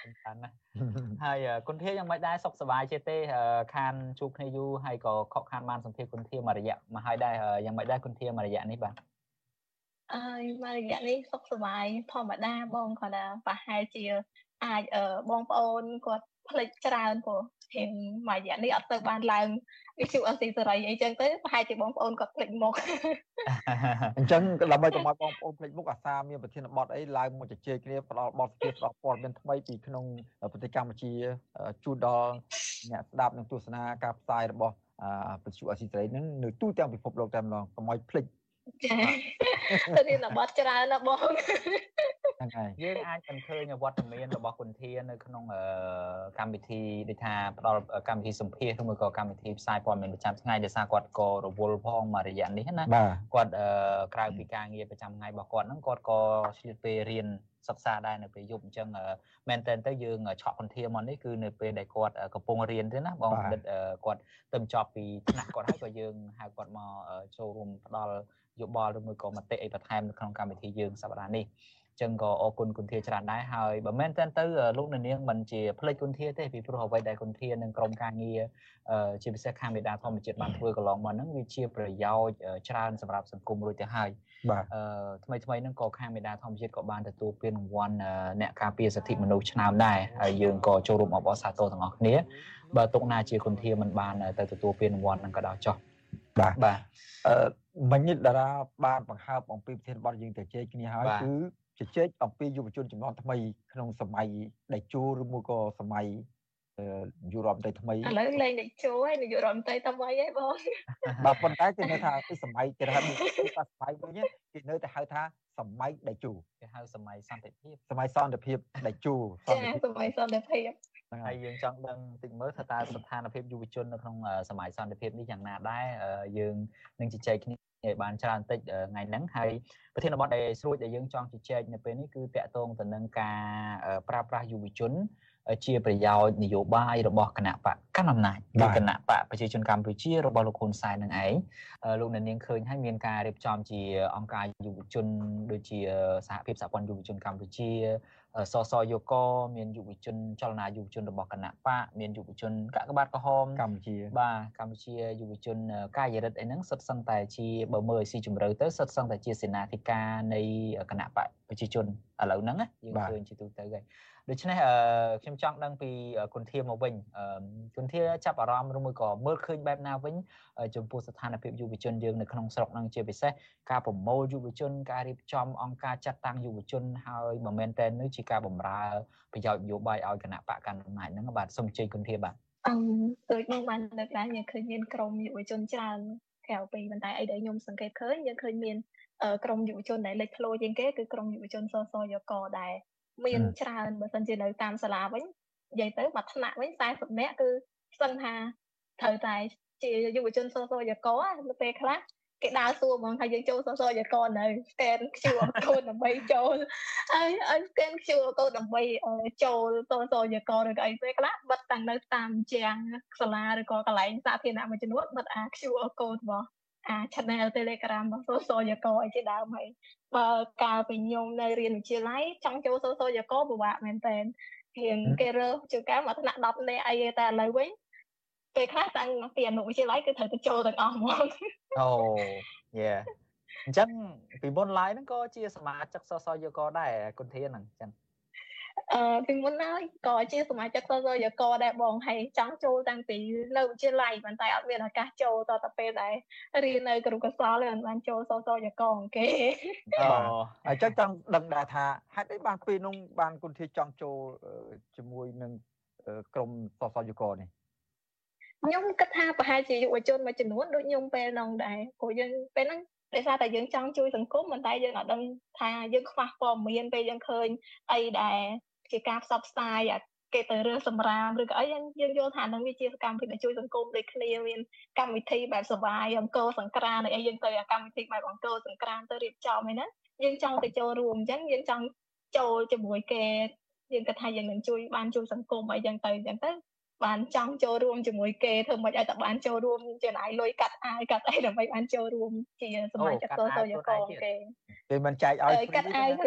ច្រើនណាស់ហើយគុណធាយ៉ាងមិនដែរសុខសប្បាយជាទេខានជួបគ្នាយូរហើយក៏ខកខានបានសម្ភារគុណធាមួយរយៈមកហើយដែរយ៉ាងមិនដែរគុណធាមួយរយៈនេះបាទមួយរយៈនេះសុខសប្បាយធម្មតាបងគាត់ថាប្រហែលជាអាចបងប្អូនគាត់ផ្លេចច្រើនព្រោះរៀងមួយរយៈនេះអត់ទៅបានឡើងវិទ្យុអស៊ីសេរីអីចឹងទៅប្រហែលជាបងប្អូនគាត់ផ្លេចមុខអញ្ចឹងដើម្បីកុំឲ្យបងប្អូនផ្លេចមុខអាសាមានប្រធានបទអីឡើងមកជជែកគ្នាផ្ដល់បទស្ទាបផ្ដល់ព័ត៌មានថ្មីពីក្នុងប្រទេសកម្ពុជាជូនដល់អ្នកស្ដាប់និងទស្សនាការផ្សាយរបស់វិទ្យុអស៊ីសេរីនឹងនៅទូទាំងពិភពលោកតែម្ដងកុំឲ្យផ្លេចទៅរៀនបទច្រើនណាស់បងហ្នឹងហើយយើងអាចបានឃើញវត្តមានរបស់គុណធានៅក្នុងកម្មវិធីដូចថាផ្ដល់កម្មវិធីសម្ភាសឬមួយក៏កម្មវិធីផ្សាយព័ត៌មានប្រចាំថ្ងៃដែលសារគាត់ក៏រវល់ផងមួយរយៈនេះណាគាត់ក្រៅពីការងារប្រចាំថ្ងៃរបស់គាត់ហ្នឹងគាត់ក៏ឆ្លៀតពេលរៀនសិក្សាដែរនៅពេលយប់អញ្ចឹងមែនតើទៅយើងឆក់គុណធាមកនេះគឺនៅពេលដែលគាត់កំពុងរៀនទេណាបងបណ្ឌិតគាត់ទៅចប់ពីថ្នាក់គាត់ហើយក៏យើងហៅគាត់មកចូលរួមផ្ដល់យោបល់ឬមួយក៏មតិអីបន្ថែមនៅក្នុងកម្មវិធីយើងសប្តាហ៍នេះចឹងក៏អរគុណគុណធាច្រើនដែរហើយបើមែនទៅលោកនាងមិនជាផ្លេចគុណធាទេពីព្រោះអ្វីដែលគុណធានិងក្រុមការងារជាពិសេសខាងមេដាធម្មជាតិបានធ្វើកន្លងមកហ្នឹងវាជាប្រយោជន៍ច្រើនសម្រាប់សង្គមរួចទៅហើយបាទថ្មីហ្នឹងក៏ខាងមេដាធម្មជាតិក៏បានទទួលពានរង្វាន់អ្នកការពារសិទ្ធិមនុស្សឆ្នាំដែរហើយយើងក៏ចូលរួមអបអរសាទរទាំងអស់គ្នាបើទុកណាជាគុណធាមិនបានទៅទទួលពានរង្វាន់ហ្នឹងក៏ដោយចុះបាទមិញនេះតារាបានបង្ហើបអំពីប្រធានបទយើងទៅជែកគ្នាហើយគឺជជែកអំពីយុវជនចំនួនថ្មីក្នុងសម័យដេជោឬមួយក៏សម័យយុវរដ្ឋមន្ត្រីថ្មីឥឡូវលេងដេជោហើយនាយករដ្ឋមន្ត្រីថ្មីហើយបងបាទប៉ុន្តែគេនៅថាពីសម័យគេហៅសម័យវិញគេនៅតែហៅថាសម័យដេជោគេហៅសម័យសន្តិភាពសម័យសន្តិភាពដេជោសម័យសន្តិភាពហើយយើងចង់ដឹងតិចមើលថាតើស្ថានភាពយុវជននៅក្នុងសម័យសន្តិភាពនេះយ៉ាងណាដែរយើងនឹងជជែកគ្នាឲ្យបានច្រើនតិចថ្ងៃហ្នឹងហើយប្រធានបទដែលស្រួចដែលយើងចង់ជជែកនៅពេលនេះគឺតាក់ទងទៅនឹងការប្រើប្រាស់យុវជនជាប្រយោជន៍នយោបាយរបស់គណៈបកកណ្ដាលអំណាចឬគណៈបកប្រជាជនកម្ពុជារបស់លោកហ៊ុនសែននឹងឯងលោកអ្នកនាងឃើញហើយមានការរៀបចំជាអង្គការយុវជនដូចជាសហភាពសហព័ន្ធយុវជនកម្ពុជាសសយក មានយុវជនចលនាយុវជនរបស់គណៈបកមានយុវជនកាកបាទក្រហមកម្ពុជាបាទកម្ពុជាយុវជនកាយរិទ្ធអីហ្នឹងសិតសឹងតែជាបើមើលឲ្យស៊ីជម្រៅទៅសិតសឹងតែជាសេនាធិការនៃគណៈបកប្រជាជនឥឡូវហ្នឹងណាយើងឃើញជាទូទៅហើយដូច្នេះខ្ញុំចង់ដឹងពីគុណធាមកវិញគុណធាចាប់អារម្មណ៍ឬមួយក៏មើលឃើញបែបណាវិញចំពោះស្ថានភាពយុវជនយើងនៅក្នុងស្រុកហ្នឹងជាពិសេសការប្រមូលយុវជនការរៀបចំអង្គការចាត់តាំងយុវជនហើយមិនមែនតែនេះជាការបម្រើប្រយោជន៍នយោបាយឲ្យគណៈបកកណ្ដាលអំណាចហ្នឹងបាទសូមជ័យគុណធាបាទដូចបងបានលើកឡើងយើងឃើញមានក្រុមយុវជនច្រើនក្រៅពីប៉ុន្តែអីដែលខ្ញុំសង្កេតឃើញយើងឃើញមានក្រុមយុវជនដែលលេចធ្លោជាងគេគឺក្រុមយុវជនសសយកដែរមានច្រើនបើសិនជានៅតាមសាលាវិញនិយាយទៅមួយថ្នាក់វិញ40នាក់គឺស្ទឹងថាត្រូវតែជាយុវជនសសយកនៅពេលខ្លះគេដើរសួរហ្មងថាយើងចូលសសយកនៅ scan QR code ដើម្បីចូលហើយ scan QR code ដើម្បីចូលសសយកឬក៏អីពេលខ្លះបិទតាំងនៅតាមជាងសាលាឬក៏កន្លែងសាធារណៈមួយចំនួនបិទអា QR code របស់channel Telegram របស់សសយកអីជាដើមហើយបើកាលពីខ្ញុំនៅរៀនវិទ្យាល័យចង់ចូលសសយកពិបាកមែនតើរៀនគេរើសជួនកាលមកថ្នាក់10នាក់អីតែឥឡូវវិញពេលខ្លះតាំងពីអនុវិទ្យាល័យគឺត្រូវទៅចូលទាំងអស់ហ្មងអូយេអញ្ចឹងពីមុនឡើយហ្នឹងក៏ជាសមាជិកសសយកដែរគុណធានហ្នឹងអញ្ចឹងពីមុនហើយក៏ជាសមាជិកសសយកដែរបងហើយចង់ចូលតាំងពីនៅវិទ្យាល័យប៉ុន្តែអត់មានឱកាសចូលតទៅពេលដែររៀននៅគ្រូកសលហើយបានចូលសសយកអង្គគេអញ្ចឹងចង់ដឹងដែរថាហេតុអីបានពេលនោះបានគុណធាចង់ចូលជាមួយនឹងក្រុមសសយកនេះខ្ញុំគិតថាប្រហែលជាយុវជនមួយចំនួនដូចខ្ញុំពេលនោះដែរព្រោះយើងពេលហ្នឹងដោយសារតែយើងចង់ជួយសង្គមប៉ុន្តែយើងអត់ដឹងថាយើងខ្វះព័ត៌មានពេលយើងឃើញអីដែលជាការផ្សព្វផ្សាយគេទៅរើសសម្រាមឬក៏អីយើងយល់ថានឹងវាជាសកម្មភាពដែលជួយសង្គមដូចគ្នាមានកម្មវិធីបែបសវាយអង្គរសង្ក្រាន្តអីយើងទៅកម្មវិធីបែបអង្គរសង្ក្រាន្តទៅរៀបចំហ្នឹងយើងចង់ទៅចូលរួមអញ្ចឹងយើងចង់ចូលជាមួយគេយើងគិតថាយើងនឹងជួយបានជួយសង្គមអីចឹងទៅបានចង់ចូលរួមជាមួយគេធ្វើមិនឲ្យតែបានចូលរួមចំណាយលុយកាត់អាយកាត់អីដើម្បីបានចូលរួមជាសមាជិកសសយកគេគេមិនចែកឲ្យកាត់អាយ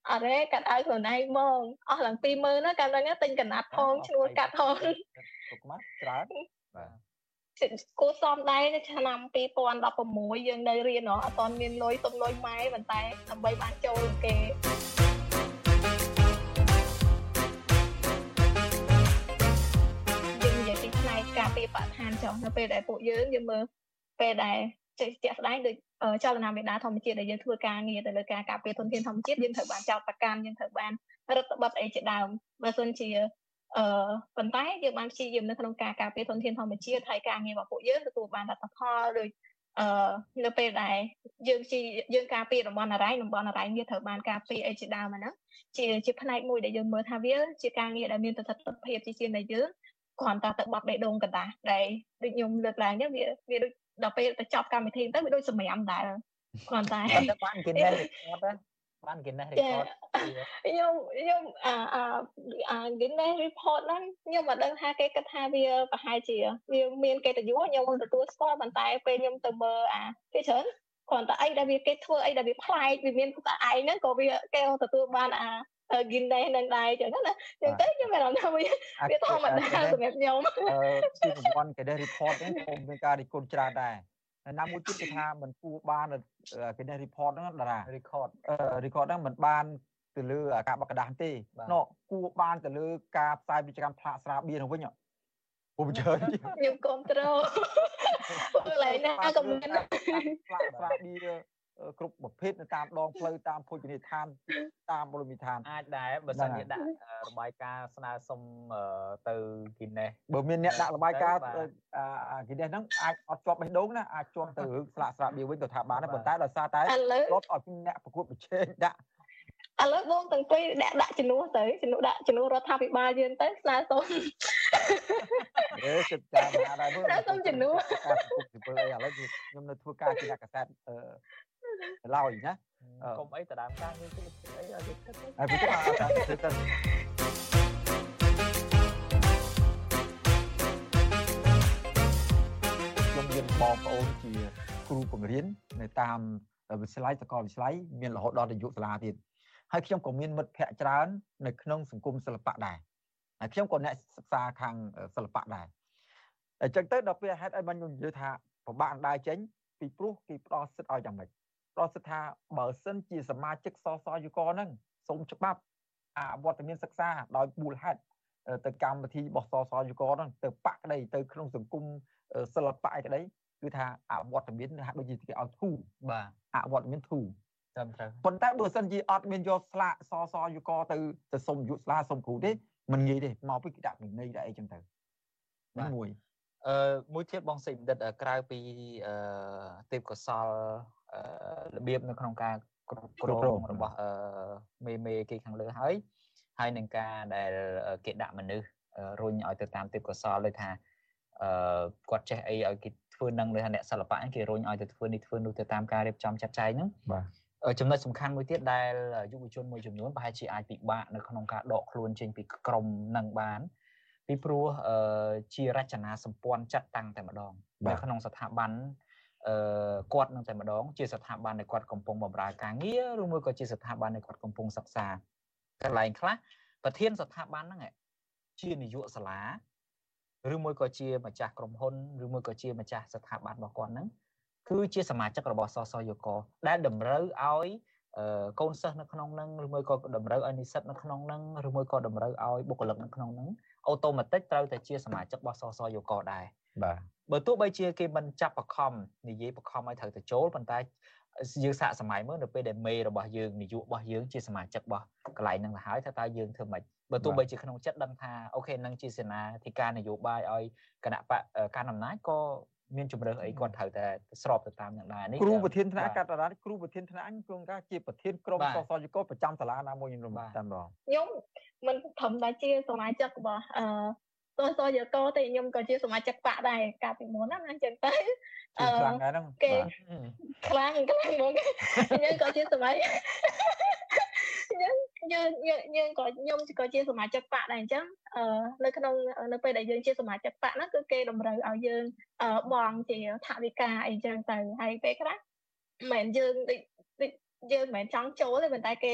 អរេកាត់ឲ្យខ្លួនឯងមកអស់ឡើង 20000 ណាកាលហ្នឹងទិញកណាត់ផងឈ្នួលកាត់ផងទុកមកច្រើនបាទគូសំដែរឆ្នាំ2016យើងនៅរៀនអត់ទាន់មានលុយសុំលុយម៉ែប៉ុន្តែដើម្បីបានចូលគេយើងនិយាយពីផ្នែកការពារបរិស្ថានចុះនៅពេលដែលពួកយើងមើលពេលដែលជាក់ស្ដែងដូចចលនាមេដាធម្មជាតិដែលយើងធ្វើការងារទៅលើការការពារធនធានធម្មជាតិយើងត្រូវបានចោទប្រកាន់យើងត្រូវបានរដ្ឋបတ်អីជាដើមបើសិនជាប៉ុន្តែយើងបានព្យាយាមនៅក្នុងការការពារធនធានធម្មជាតិហើយការងាររបស់ពួកយើងទទួលបានលទ្ធផលដូចនៅពេលដែលយើងការពារតំបន់អរ៉ៃវាត្រូវបានការពារអីជាដើមហ្នឹងជាផ្នែកមួយដែលយើងមើលថាវាជាការងារដែលមានប្រសិទ្ធភាពជាជាងដែលយើងគ្រាន់តែទៅបត់បេះដូងកណ្ដាស់ដែលដូចខ្ញុំលើកឡើងហ្នឹងវាដូចដល់ពេលទៅចប់កម្មវិធីទៅវាដូចសម្រាមដែរគ្រាន់តែបានគេណែបានគេណែ report ខ្ញុំគេណែ report ហ្នឹងខ្ញុំមិនដឹងថាគេគិតថាវាប្រហែលជាវាមានកិត្តិយសខ្ញុំទទួលស្គាល់ប៉ុន្តែពេលខ្ញុំទៅមើលគេច្រើនគ្រាន់តែអីដែលវាគេធ្វើអីដែលវាប្លែកវាមានតែឯងហ្នឹងក៏វាគេទទួលបានGuinness នឹងដែរចឹងណាចឹងទៅខ្ញុំមានអារម្មណ៍ថាវាធម្មតាសម្រាប់ខ្ញុំទីប្រព័ន្ធគេដែរ report ហ្នឹងខ្ញុំមានការរិះគន់ច្រើនដែរណាមួយទៀតគឺថាមិនគួរបានគេដែរ report ហ្នឹងតារា record ហ្នឹងមិនបានទៅលើការបកក្តាស់ទេណោះគួរបានទៅលើការផ្សាយវិជ្ជាកម្មផ្លាកស្រាបៀរហ្នឹងវិញពុំច្រើនខ្ញុំគ្រប់គ្រងកន្លែងណាក៏មានផ្លាកស្រាបៀរគ្រប់ប្រភេទនៅតាមដងផ្លូវតាមភោជនីយដ្ឋានតាមបរមស្ថានអាចដែរបើសិនជាដាក់របាយការណ៍ស្នើសុំទៅ Guinness បើមានអ្នកដាក់របាយការណ៍Guinness ហ្នឹងអាចអត់ជាប់បេះដូងណាអាចជាប់ទៅរឿងស្លាកស្រាបៀរវិញទៅថាបានដែរប៉ុន្តែដោយសារតែរត់ឲ្យអ្នកប្រកួតប្រជែងដាក់ឥឡូវបងទាំងពីរដាក់ជំនួសទៅដាក់ជំនួសរដ្ឋាភិបាលយើងទៅស្នើសុំគិតតាមណាដែរមើលសុំជំនួសការប្រកួតប្រជែងឥឡូវខ្ញុំនៅធ្វើការជាអ្នកកសែតឡើយណាកុំអីទៅដើមការងារអីឲ្យគិតទៅហើយពីទៅអត់ទៅខ្ញុំមានបងប្អូនជាគ្រូបង្រៀននៅតាមវិទ្យាល័យសាកលវិទ្យាល័យមានរហូតដល់នាយកសាលាទៀតហើយខ្ញុំក៏មានមិត្តភ័ក្តិច្រើននៅក្នុងសង្គមសិល្បៈដែរហើយខ្ញុំក៏អ្នកសិក្សាខាងសិល្បៈដែរអញ្ចឹងទៅដល់ពេលហេតុអីបានខ្ញុំនិយាយថាពិបាកដើរចេញពីព្រោះគេផ្ដោតសិទ្ធឲ្យយ៉ាងម៉េចផ្ដោតសិទ្ធថាបើសិនជាសមាជិកសសយុគហ្នឹងសូមច្បាប់វត្តមានសិក្សាដោយមូលហេតុទៅកម្មវិធីរបស់សសយុគហ្នឹងទៅបាក់ក្តីទៅក្នុងសង្គមសិល្បៈអីក្តីគឺថាអវត្តមានហាក់ដូចជាគេឲ្យធូរបាទអវត្តមានធូរត្រឹមត្រូវប៉ុន្តែបើសិនជាអត់មានយកស្លាកសសយុគទៅសុំយុស្លាសុំគ្រូទេមិនងាយទេមកពីគេដាក់វិន័យដាក់អីចឹងទៅមួយទៀតបងសេចបណ្ឌិតក្រៅពីទេពកោសលរបៀបនៅក្នុងការគ្រប់គ្រងរបស់មេគេខាងលើហើយនឹងការដែលគេដាក់មនុស្សរុញឲ្យទៅតាមទេពកោសលដូចថាគាត់ចេះអីឲ្យគេធ្វើនឹងលើអ្នកសិល្បៈគេរុញឲ្យទៅធ្វើនេះធ្វើនោះទៅតាមការរៀបចំចាត់ចែងហ្នឹងបាទចំណុចសំខាន់មួយទៀតដែលយុវជនមួយចំនួនប្រហែលជាអាចពិបាកនៅក្នុងការដកខ្លួនចេញពីក្រុមនឹងបានពីព្រោះជារចនាសម្ព័ន្ធចាត់តាំងតែម្ដងនៅក្នុងស្ថាប័នគាត់នឹងតែម្ដងជាស្ថាប័នដែលគាត់កំពុងបម្រើការងារឬមួយក៏ជាស្ថាប័នដែលគាត់កំពុងសិក្សាកន្លែងខ្លះប្រធានស្ថាប័នហ្នឹងជានាយកសាលាឬមួយក៏ជាម្ចាស់ក្រុមហ៊ុនឬមួយក៏ជាម្ចាស់ស្ថាប័នរបស់គាត់ហ្នឹងគឺជាសមាជិករបស់សសយុគដែលតម្រូវឲ្យកូនសិស្សនៅក្នុងហ្នឹងឬមួយក៏តម្រូវឲ្យនិស្សិតនៅក្នុងហ្នឹងឬមួយក៏តម្រូវឲ្យបុគ្គលិកនៅក្នុងហ្នឹងអូតូម៉ាទិកត្រូវតែជាសមាជិករបស់សសយុគដែរបាទបើទោះបីជាគេមិនចាប់បខំនិយាយបខំឲ្យត្រូវទៅចូលប៉ុន្តែយើងសាកសម័យមើលនៅពេលដែលមេរបស់យើងនាយករបស់យើងជាសមាជិករបស់កន្លែងហ្នឹងទៅហើយថាតើយើងធ្វើម៉េចបើទោះបីជាក្នុងចិត្តដឹងថាអូខេនឹងជាសេនាធិការនយោបាយឲ្យគណៈបកកាន់អំណាចក៏មានជំរឿនអីគាត់ត្រូវតែស្របទៅតាមយ៉ាងដែរនេះគ្រូប្រធានថ្នាក់កាត់តារាគ្រូប្រធានថ្នាក់គង់ការជាប្រធានក្រុមសសយុគប្រចាំសាលាណាមួយខ្ញុំតាមដងខ្ញុំមិនធម្មតាជាសមាជិករបស់សសយុគទេខ្ញុំក៏ជាសមាជិកបកដែរកាលពីមុនណាអញ្ចឹងទៅខ្លាំងហ្នឹងគេខ្លាំងមកខ្ញុំក៏ជាសមាជិកយើងក៏ខ្ញុំក៏ជាសមាជិកបកដែរអញ្ចឹងនៅពេលដែលយើងជាសមាជិកបកហ្នឹងគឺគេតម្រូវឲ្យយើងបងជាថវិកាអីចឹងទៅហើយពេលខ្លះមិនយើងមិនចង់ចូលទេប៉ុន្តែគេ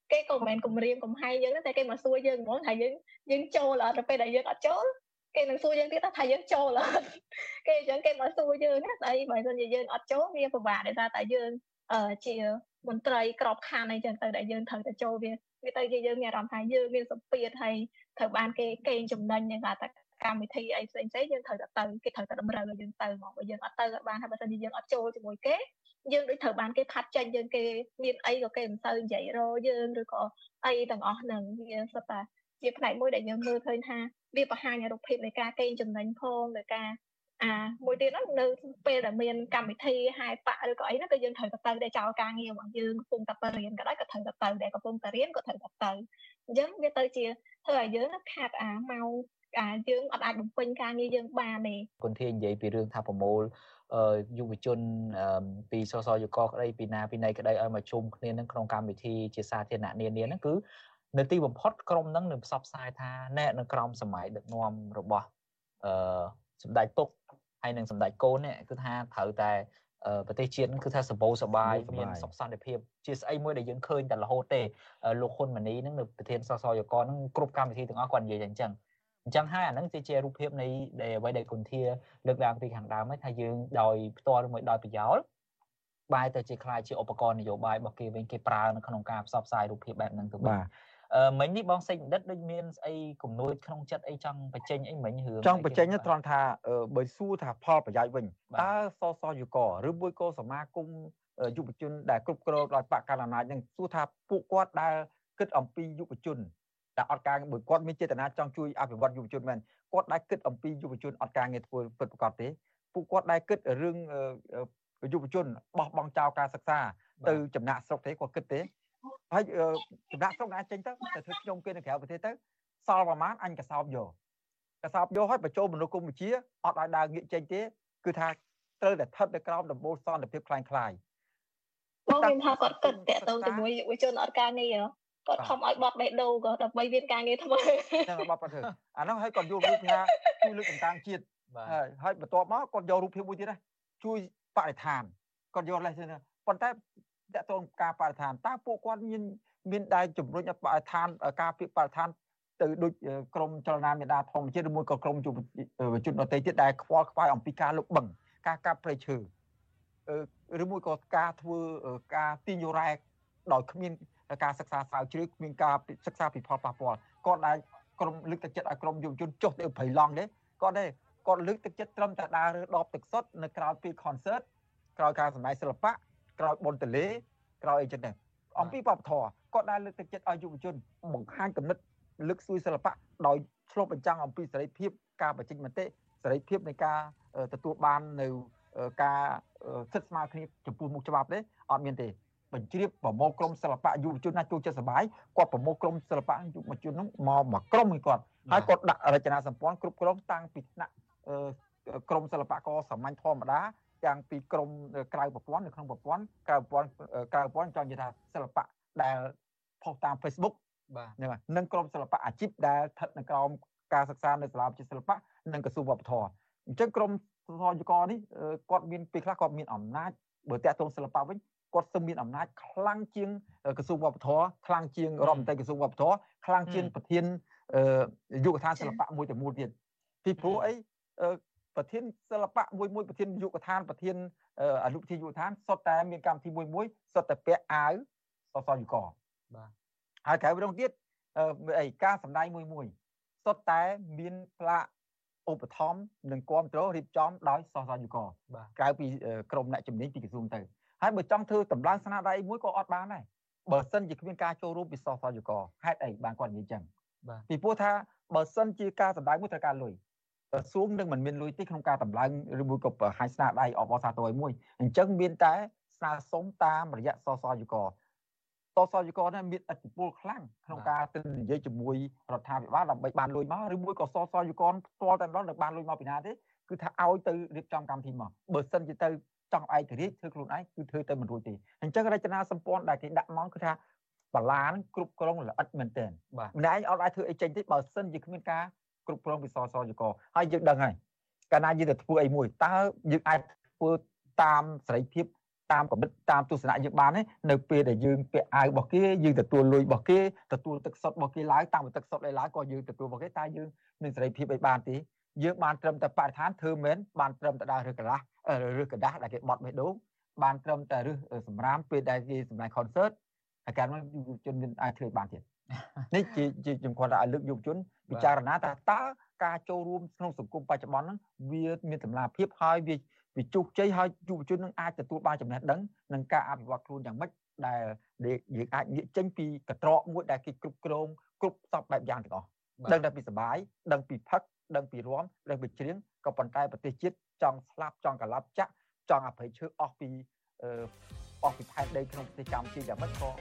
គេក៏មិនមែនគម្រាមកំហែងយើងតែគេមកសួរយើងហ្មងថាយើងចូលអត់ទៅពេលដែលយើងអត់ចូលគេនឹងសួរយើងទៀតថាយើងចូលអត់គេអញ្ចឹងគេមកសួរយើងណាស្អីបើមិនជាយើងអត់ចូលវាពិបាកដោយសារតែយើងជាមន្ត្រីក្របខ័ណ្ឌអីចឹងទៅដែលយើងត្រូវតែចូលវាទៅជាយើងមានអារម្មណ៍ថាយើងមានសម្ពាធហើយត្រូវបានគេកេងចំណេញហ្នឹងថាកម្មវិធីអីផ្សេងៗយើងត្រូវតែទៅគេត្រូវតែតម្រូវឲ្យយើងទៅមកបើយើងអត់ទៅបានហើយបើមិនជាយើងអត់ចូលជាមួយគេយើងដូចត្រូវបានគេផាត់ចេញយើងគេមានអីក៏គេមិនទៅនិយាយរយើងឬក៏អីទាំងអស់ហ្នឹងវាសុទ្ធតែជាផ្នែកមួយដែលយើងមើលឃើញថាវាបង្ហាញរូបភាពនៃការកេងចំណេញផងនៃការមួយទៀតហ្នឹងនៅពេលដែលមានកម្មវិធីហែប៉ឬក៏អីហ្នឹងគឺយើងត្រូវទៅដែលចោលការងាររបស់យើងកំពុងតែបរៀនក៏ដោយក៏ត្រូវទៅដែលកំពុងតែរៀនក៏ត្រូវទៅអញ្ចឹងវាទៅជាធ្វើឲ្យយើងខាតម៉ោងយើងអត់អាចបំពេញការងារយើងបានទេគុណធានិយាយពីរឿងថាប្រមូលយុវជនពីសសយុកក្តីពីណាពីណីក្តីឲ្យមកជុំគ្នានឹងក្នុងកម្មវិធីជាសាធារណៈនានាហ្នឹងគឺនៅទីបំផុតក្រុមហ្នឹងនឹងផ្សព្វផ្សាយថាអ្នកនៅក្រោមសម័យដឹកនាំរបស់សម្ដេចពុកហើយនឹងសម្ដេចកូននេះគឺថាត្រូវតែប្រទេសជាតិគឺថាសម្បូរសប្បាយមានសុខសន្តិភាពជាស្អីមួយដែលយើងឃើញតែរហូតទេលោកហ៊ុនម៉ាណីហ្នឹងនៅប្រធានសសយុកហ្នឹងគ្រប់កម្មវិធីទាំងអស់គាត់និយាយអញ្ចឹងហើយអាហ្នឹងជារូបភាពនៃអ្វីដែលគុណធាលើកឡើងពីខាងដើមថាយើងដោយផ្ទាល់ឬមួយដោយប្រយោលបែរទៅជាខ្លាយជាឧបករណ៍នយោបាយរបស់គេវិញគេប្រើនៅក្នុងការផ្សព្វផ្សាយរូបភាពបែបហ្នឹងទៅបាទមិញនេះបងសេចបណ្ឌិតដូចមានស្អីគំនួចក្នុងចិត្តអីចង់បញ្ចេញអីមិញរឿងចង់បញ្ចេញត្រង់ថាបើសួរថាផលប្រយោជន៍វិញតើសសយុកឬមួយក៏សមាគមយុវជនដែលគ្រប់គ្រងដោយបកកណ្ដាលអំណាចនឹងសួរថាពួកគាត់ដែលគិតអំពីយុវជនតែអត់ការបើគាត់មានចេតនាចង់ជួយអភិវឌ្ឍយុវជនមែនគាត់ដែលគិតអំពីយុវជនអត់ការងារធ្វើពិតប្រាកដទេពួកគាត់ដែលគិតរឿងយុវជនបោះបង់ចោលការសិក្សាទៅចំណាក់ស្រុកទេគាត់គិតទេហើយចំណាក់ស្រុកណាចេញទៅធ្វើខ្ញុំគេនៅក្រៅប្រទេសទៅសល់ប្រមាណអញកសោបយកឲ្យបញ្ចូលមនុស្សកម្ពុជាអត់ឲ្យដើរងាកចេញទេគឺថាត្រូវតែស្ថិតនៅក្រោមដំបូលសន្តិភាពคล้ายបងមានថាគាត់គិតតាក់ទងជាមួយយុវជនអត់ការងារគាត់ខំឲ្យបត់បេះដូងក៏ដើម្បីមានការងារធ្វើហ្នឹងបត់ធ្វើអាហ្នឹងឲ្យគាត់យករូបថាជួយលើកតម្កើងជាតិហើយបន្ទាប់មកគាត់យករូបភាពមួយទៀតណាជួយបរិស្ថានគាត់យកលេសទៅប៉ុន្តែតាក់ទងការបរិស្ថានតើពួកគាត់មានដែរជំរុញឲ្យបរិស្ថានការពារបរិស្ថានទៅដូចក្រមចលនាមេដាធម្មជាតិឬមួយក៏ក្រមយុវជនដទៃទៀតដែលខ្វល់ខ្វាយអំពីការលុបបង្ការកាប់ព្រៃឈើឬមួយក៏ការធ្វើការទាញយករ៉ែដោយគ្មានការសិក្សាស្រាវជ្រាវគ្មានការសិក្សាពីផលប៉ះពាល់គាត់ដែលក្រុមលើកទឹកចិត្តឲ្យក្រុមយុវជនចុះទៅព្រៃឡង់ទេគាត់លើកទឹកចិត្តត្រឹមតែដើររើដបទឹកសុទ្ធនៅក្រៅពី concert ក្រោយការសម្ដែងសិល្បៈក្រោយបុណ្យទលេក្រោយអីចឹងដែរអំពីវប្បធម៌គាត់ដែលលើកទឹកចិត្តឲ្យយុវជនបង្ហាញគំនិតលើកស្ទួយសិល្បៈដោយឆ្លុះបញ្ចាំងអំពីសេរីភាពការបញ្ចេញមតិសេរីភាពនៃការទទួលបាននៅការសិទ្ធិស្មើគ្នាចំពោះមុខច្បាប់ទេអត់មានទេបញ្ជ្រាបប្រមូលក្រុមសិល្បៈយុវជនណាចូលចិត្តសប្បាយគាត់ប្រមូលក្រុមសិល្បៈយុវជនហ្នឹងមកក្រុមមួយគាត់ហើយគាត់ដាក់រចនាសម្ព័ន្ធគ្រប់គ្រងតាំងពីថ្នាក់ក្រុមសិល្បករសាមញ្ញធម្មតាទាំងពីក្រុមក្រៅប្រព័ន្ធនៅក្នុងប្រព័ន្ធក្រៅប្រព័ន្ធចង់និយាយថាសិល្បៈដែលផុសតាម Facebook បាទនិងក្រុមសិល្បៈអាជីពដែលស្ថិតនៅក្រោមការសិក្សានៅសាលាវិទ្យាសិល្បៈនិងក្រសួងវប្បធម៌អញ្ចឹងក្រុមសសយុកនេះគាត់មានពេលខ្លះគាត់មានអំណាចបើតាក់ទងសិល្បៈវិញគាត់សឹមមានអំណាចខ្លាំងជាងក្រសួងវប្បធម៌ខ្លាំងជាងរដ្ឋមន្ត្រីក្រសួងវប្បធម៌ខ្លាំងជាងប្រធានយុវដ្ឋានសិល្បៈមួយចំនួនទៀតពីព្រោះអីប្រធានសិល្បៈមួយប្រធានយុវដ្ឋានប្រធានអនុប្រធានយុវដ្ឋានសុទ្ធតែមានកម្មវិធីមួយសុទ្ធតែពាក់អាវសសយុកបាទហើយក្រៅពីនោះទៀតការសម្ដែងមួយសុទ្ធតែមានផ្លាកឧបត្ថម្ភនិងគាំទ្ររៀបចំដោយសសយុកក្រៅពីក្រុមអ្នកជំនាញពីក្រសួងទៅហើយបើចង់ធ្វើតម្លើងស្នាដៃមួយក៏អត់បានដែរបើសិនជាគ្មានការចូលរួមពីសសយុកហេតុអីបានគាត់និយាយចឹងពីព្រោះថាបើសិនជាការសម្ដែងមួយត្រូវការលុយក្រសួងនឹងមិនមានលុយទេក្នុងការតម្លើងឬមួយក៏បង្ហាញស្នាដៃអបអរសាទរឲ្យមួយអញ្ចឹងមានតែស្នើសុំតាមរយៈសសយុកសសយុកនេះមានឥទ្ធិពលខ្លាំងក្នុងការទៅនិយាយជាមួយរដ្ឋាភិបាលដើម្បីបានលុយមកឬមួយក៏សសយុកផ្ទាល់តែម្ដងនឹងបានលុយមកពីណាទេគឺថាឲ្យទៅរៀបចំកម្មវិធីមកបើសិនជាទៅចង់ឯករាជ្យធ្វើខ្លួនឯងគឺធ្វើទៅមិនរួចទេអញ្ចឹងរចនាសម្ព័ន្ធដែលគេដាក់មកគឺថាបាឡានគ្រប់គ្រងល្អិតមែនទែនម្នាក់ឯងអត់អាចធ្វើអីចេញទេបើសិនជាគ្មានការគ្រប់គ្រងពីសសយុកហើយយើងដឹងហើយកាលណាយើងទៅធ្វើអីមួយតើយើងអាចធ្វើតាមសេរីភាពតាមកម្រិតតាមទស្សនៈយើងបាននៅពេលដែលយើងពាក់អាវរបស់គេយើងទទួលលុយរបស់គេទទួលទឹកសុទ្ធរបស់គេឡើងតាមទឹកសុទ្ធឡើងក៏យើងទទួលរបស់គេតែយើងមានសេរីភាពឲ្យបានទេយើងបានត្រឹមតែបរិស្ថានធ្វើមែនបានត្រឹមតែដើររើសកន្លះរើសកណ្ដាស់ដែលគេបត់បេះដូងបានត្រឹមតែរើសសម្រាមពេលដែលគេសម្ដែង concert ហើយការនោះយុវជនមានអាចធ្វើបានទៀតនេះជាខ្ញុំគាត់ថាឲ្យលើកយុវជនពិចារណាថាតើការចូលរួមក្នុងសង្គមបច្ចុប្បន្នហ្នឹងវាមានតម្លាភាពហើយវាជោគជ័យហើយយុវជននឹងអាចទទួលបានចំណេះដឹងនិងការអភិវឌ្ឍខ្លួនយ៉ាងម៉េចដែលយើងអាចនិយាយចេញពីកត្រកមួយដែលគេគ្រប់គ្រងគ្រប់សពបែបយ៉ាងទាំងអស់ដឹងតែពីសុបាយដឹងពីផឹកដឹងពីរាំដឹងពីច្រៀងក៏ប៉ុន្តែប្រទេសជាតិចង់ស្លាប់ចង់កលាប់ចាក់ចង់អភ័យឈើអស់ពីផែនដីក្នុងប្រទេសកម្ពុជាយ៉ាងម៉េចក៏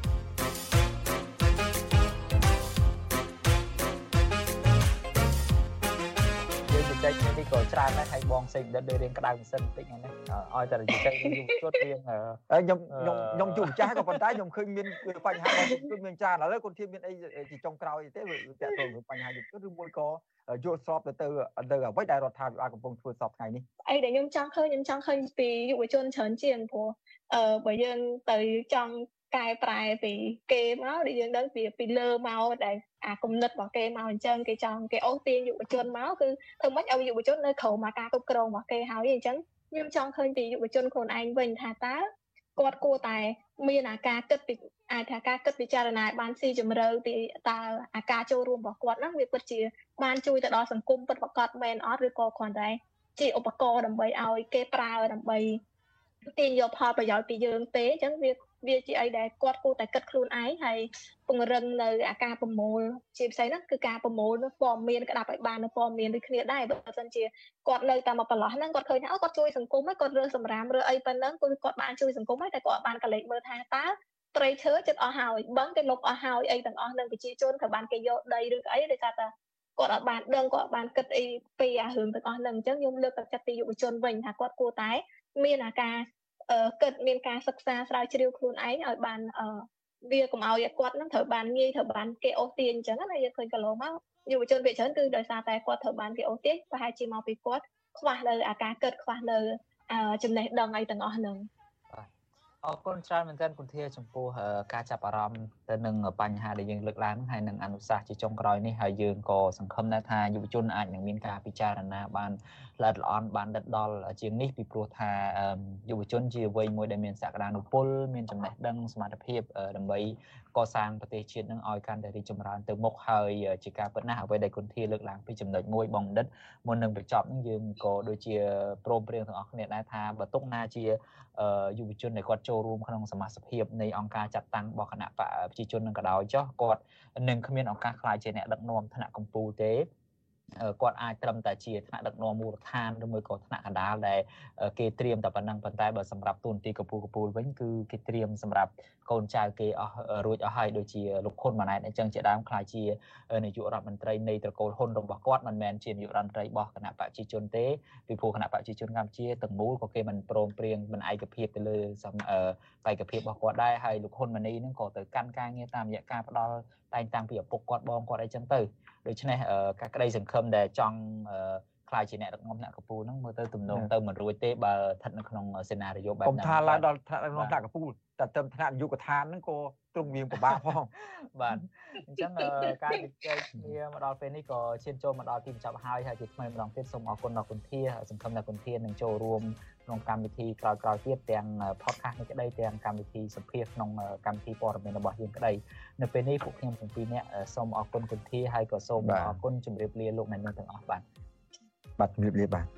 ចែកនេះក៏ច្រើនដែរហើយបងសេចក្ដីដូចរៀងក្តៅមិនសិនបន្តិចហ្នឹងឲ្យតែចែកយុវជនរៀងហើយខ្ញុំជួបម្ចាស់ក៏ប៉ុន្តែខ្ញុំឃើញមានបញ្ហារបស់យុវជនមានច្រើនឥឡូវគាត់ធៀបមានអីជាចុងក្រោយទេវាតាក់ទងនឹងបញ្ហាយុវជនឬមួយក៏យល់ស្របទៅអ្វីដែលរដ្ឋាភិបាលកំពុងធ្វើសពថ្ងៃនេះអីដែលខ្ញុំចង់ឃើញពីយុវជនច្រើនជាងព្រោះបើយើងទៅចង់កែប្រែពីគេមកដែលយើងដឹងពីលើមកដែលអាគំនិតរបស់គេមកអញ្ចឹងគេអូសទាញយុវជនមកគឺធ្វើម៉េចឲ្យយុវជននៅក្រោមការគ្រប់គ្រងរបស់គេហើយអញ្ចឹងខ្ញុំចង់ឃើញពីយុវជនខ្លួនឯងវិញថាតើគាត់គួរតែមានការគិតពីអាចថាការគិតពិចារណាបានស៊ីជម្រៅពីតើអាការចូលរួមរបស់គាត់ហ្នឹងវាពិតជាបានជួយទៅដល់សង្គមពិតប្រាកដមែនអត់ឬក៏គ្រាន់តែជាឧបករណ៍ដើម្បីឲ្យគេប្រើដើម្បីទាញយកផលប្រយោជន៍ពីយើងទេអញ្ចឹងវាជាអីដែលគាត់គួរតែគិតខ្លួនឯងហើយពង្រឹងនៅអាការប្រមូលជាផ្សេងហ្នឹងគឺការប្រមូលព័ត៌មានក្តាប់ឲ្យបាននៅព័ត៌មានដូចគ្នាដែរបើមិនជាគាត់នៅតែមកប្រឡោះហ្នឹងគាត់ឃើញថាគាត់ជួយសង្គមហើយគាត់រើសសម្រាមរើអីប៉ុណ្ណឹងគឺគាត់បានជួយសង្គមហើយតែគាត់បានកលេចមើលថាតើព្រៃឈើចិត្តអស់ហើយបឹងគេលុបអស់ហើយអីទាំងអស់នឹងប្រជាជនក៏បានគេយកដីឬអីដោយសារតែគាត់អត់បានដឹងគាត់បានគិតអីពីអារឿងទាំងអស់ហ្នឹងអញ្ចឹងខ្ញុំលើកទឹកចិត្តពីយុវជនវិញថាគាត់គួរតែមានអាការគិតមានការសិក្សាស្រាវជ្រាវខ្លួនឯងឲ្យបានវាកុំឲ្យគាត់នឹងត្រូវបានងាយត្រូវបានគេអូសទាញអញ្ចឹងណាយើងឃើញកន្លងមកយុវជនភាគច្រើនគឺដោយសារតែគាត់ត្រូវបានគេអូសទាញប្រហែលជាមកពីគាត់ខ្វះនៅអាការគិតខ្វះនៅចំណេះដឹងអីទាំងអស់ហ្នឹងអរគុណច្រើនមែនទែនគុណធាចំពោះការចាប់អារម្មណ៍ទៅនឹងបញ្ហាដែលយើងលើកឡើងហើយនឹងអនុសាសន៍ជាចុងក្រោយនេះហើយយើងក៏សង្ឃឹមដែរថាយុវជនអាចនឹងមានការពិចារណាបានល្អិតល្អន់បានដិតដល់ជាងនេះពីព្រោះថាយុវជនជាវ័យមួយដែលមានសក្តានុពលមានចំណេះដឹងសមត្ថភាពដើម្បីកសាងប្រទេសជាតិនឹងឲ្យកាន់តែរីកចម្រើនទៅមុខហើយជាការពិតណាស់អ្វីដែលគុណធាលើកឡើងពីចំណុចមួយបងបណ្ឌិតមុននឹងបញ្ចប់នឹងយើងក៏ដូចជាព្រមព្រៀងទាំងអស់គ្នាដែរថាបើទុកណាជាយុវជនដែលគាត់ចូលរួមក្នុងសមាជិកភាពនៃអង្គការចាត់តាំងរបស់គណៈបកប្រជាជននឹងក៏ដោយចុះគាត់នឹងគ្មានឱកាសខ្លាចជាអ្នកដឹកនាំថ្នាក់កម្ពុជាទេគាត់អាចត្រឹមតែជាថ្នាក់ដឹកនាំមូលដ្ឋានឬមួយក៏ថ្នាក់កណ្ដាលដែលគេត្រៀមតែប៉ុណ្ណឹងប៉ុន្តែបើសម្រាប់ទូនទីកម្ពុជាវិញគឺគេត្រៀមសម្រាប់កូនចៅគេអស់រួចអស់ហើយដូចជាលោកហ៊ុនម៉ាណែតអញ្ចឹងជាដើមខ្លាចជានាយករដ្ឋមន្ត្រីនៃត្រកូលហ៊ុនរបស់គាត់មិនមែនជានាយករដ្ឋមន្ត្រីរបស់គណៈបកប្រជាជនទេពីព្រោះគណៈបកប្រជាជនកម្ពុជាទាំងមូលក៏គេមិនព្រមព្រៀងមិនឯកភាពទៅលើបេក្ខភាពរបស់គាត់ដែរហើយលោកហ៊ុនម៉ាណីនឹងក៏ទៅកាន់ការងារតាមរយៈការផ្ដល់តែងតាំងពីឪពុកគាត់បងគាត់អីចឹងទៅដូច្នេះការក្តីសង្ឃឹមដែលចង់ខ្លាចជាអ្នកដឹកនាំថ្នាក់កម្ពុជាហ្នឹងមើលទៅទំនងទៅមិនរួចទេបើស្ថិតនៅក្នុងសេណារីយ៉ូបែបហ្នឹងខ្ញុំថាឡើងដល់ថ្នាក់ដឹកនាំថ្នាក់កម្ពុជាតែទៅថ្នាក់នាយកដ្ឋានហ្នឹងក៏ទ្រង់វាពិបាកផងបាទអញ្ចឹងការជជែកគ្នាមកដល់ពេលនេះក៏ឈានចូលមកដល់ទីបញ្ចប់ហើយជាថ្មីម្ដងទៀតសូមអរគុណដល់គុណធាសង្ឃឹមថាគុណធានឹងចូលរួមក្នុងកម្មវិធីក្រោយៗទៀតទាំង podcast នេះក្តីទាំងកម្មវិធីសម្ភាសក្នុងកម្មវិធីព័ត៌មានរបស់យើងក្តីនៅពេលនេះពួកខ្ញុំទាំងពីរនាក់សូមអរគុណគុណធាហើយក៏សូមអរគុណជម្រាបលាលោកអ្នកនាងទាំងអស់បាទជម្រាបលាបាទ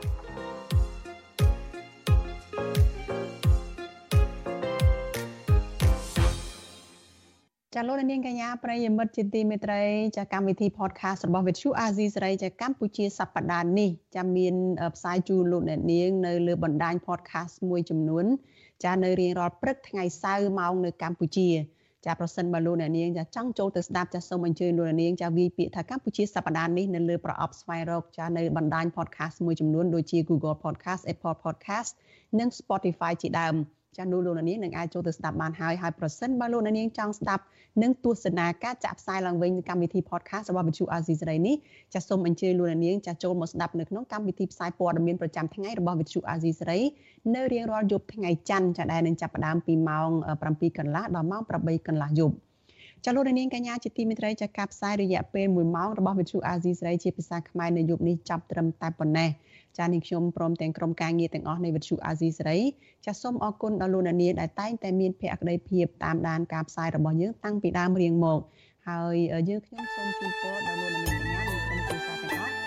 ចាលោកនាងកញ្ញាប្រិយមិត្តជាទីមេត្រីចាកម្មវិធី podcast របស់ Vithu Azizi សេរីចាកម្ពុជាសប្តាហ៍នេះចាមានផ្សាយជូនលោកអ្នកនាងនៅលើបណ្ដាញ podcast មួយចំនួនចានៅរៀងរាល់ព្រឹកថ្ងៃសៅរ៍ម៉ោងនៅកម្ពុជាចាប្រសិនបើលោកអ្នកនាងចាចង់ចូលទៅស្ដាប់ចាសូមអញ្ជើញលោកអ្នកនាងចាវាយពាក្យថាកម្ពុជាសប្តាហ៍នេះនៅលើប្រអប់ស្វែងរកចានៅបណ្ដាញ podcast មួយចំនួនដូចជា Google Podcast, Apple Podcast និង Spotify ជាដើមចាលោកលោកនាងនឹងអាចចូលទៅស្ដាប់បានហើយប្រសិនបើលោកនាងចង់ស្ដាប់និងទស្សនាការចាក់ផ្សាយឡើងវិញនៃកម្មវិធី podcast របស់វិទ្យុអាស៊ីសេរីនេះចាសូមអញ្ជើញលោកនាងចាចូលមកស្ដាប់នៅក្នុងកម្មវិធីផ្សាយព័ត៌មានប្រចាំថ្ងៃរបស់វិទ្យុអាស៊ីសេរីនៅរៀងរាល់យប់ថ្ងៃច័ន្ទចាដែលនឹងចាប់ផ្ដើមពីម៉ោង 7 កន្លះដល់ម៉ោង 8 កន្លះយប់ចាលោកនាងកញ្ញាជាទីមេត្រីចាការផ្សាយរយៈពេល1ម៉ោងរបស់វិទ្យុអាស៊ីសេរីជាភាសាខ្មែរនៅយប់នេះចាប់ត្រឹមតែប៉ុណ្ណេះចានាងខ្ញុំព្រមទាំងក្រុមការងារទាំងអស់នៃវិទ្យុអាស៊ីសេរីចាសូមអរគុណដល់លោកនាងដែលតែងតែមានភក្ដីភាពតាមដានការផ្សាយរបស់យើងតាំងពីដើមរៀងមកហើយយើងខ្ញុំសូមជូនពរដល់លោកនាងកញ្ញានិងក្រុមគ្រួសារទាំងអស់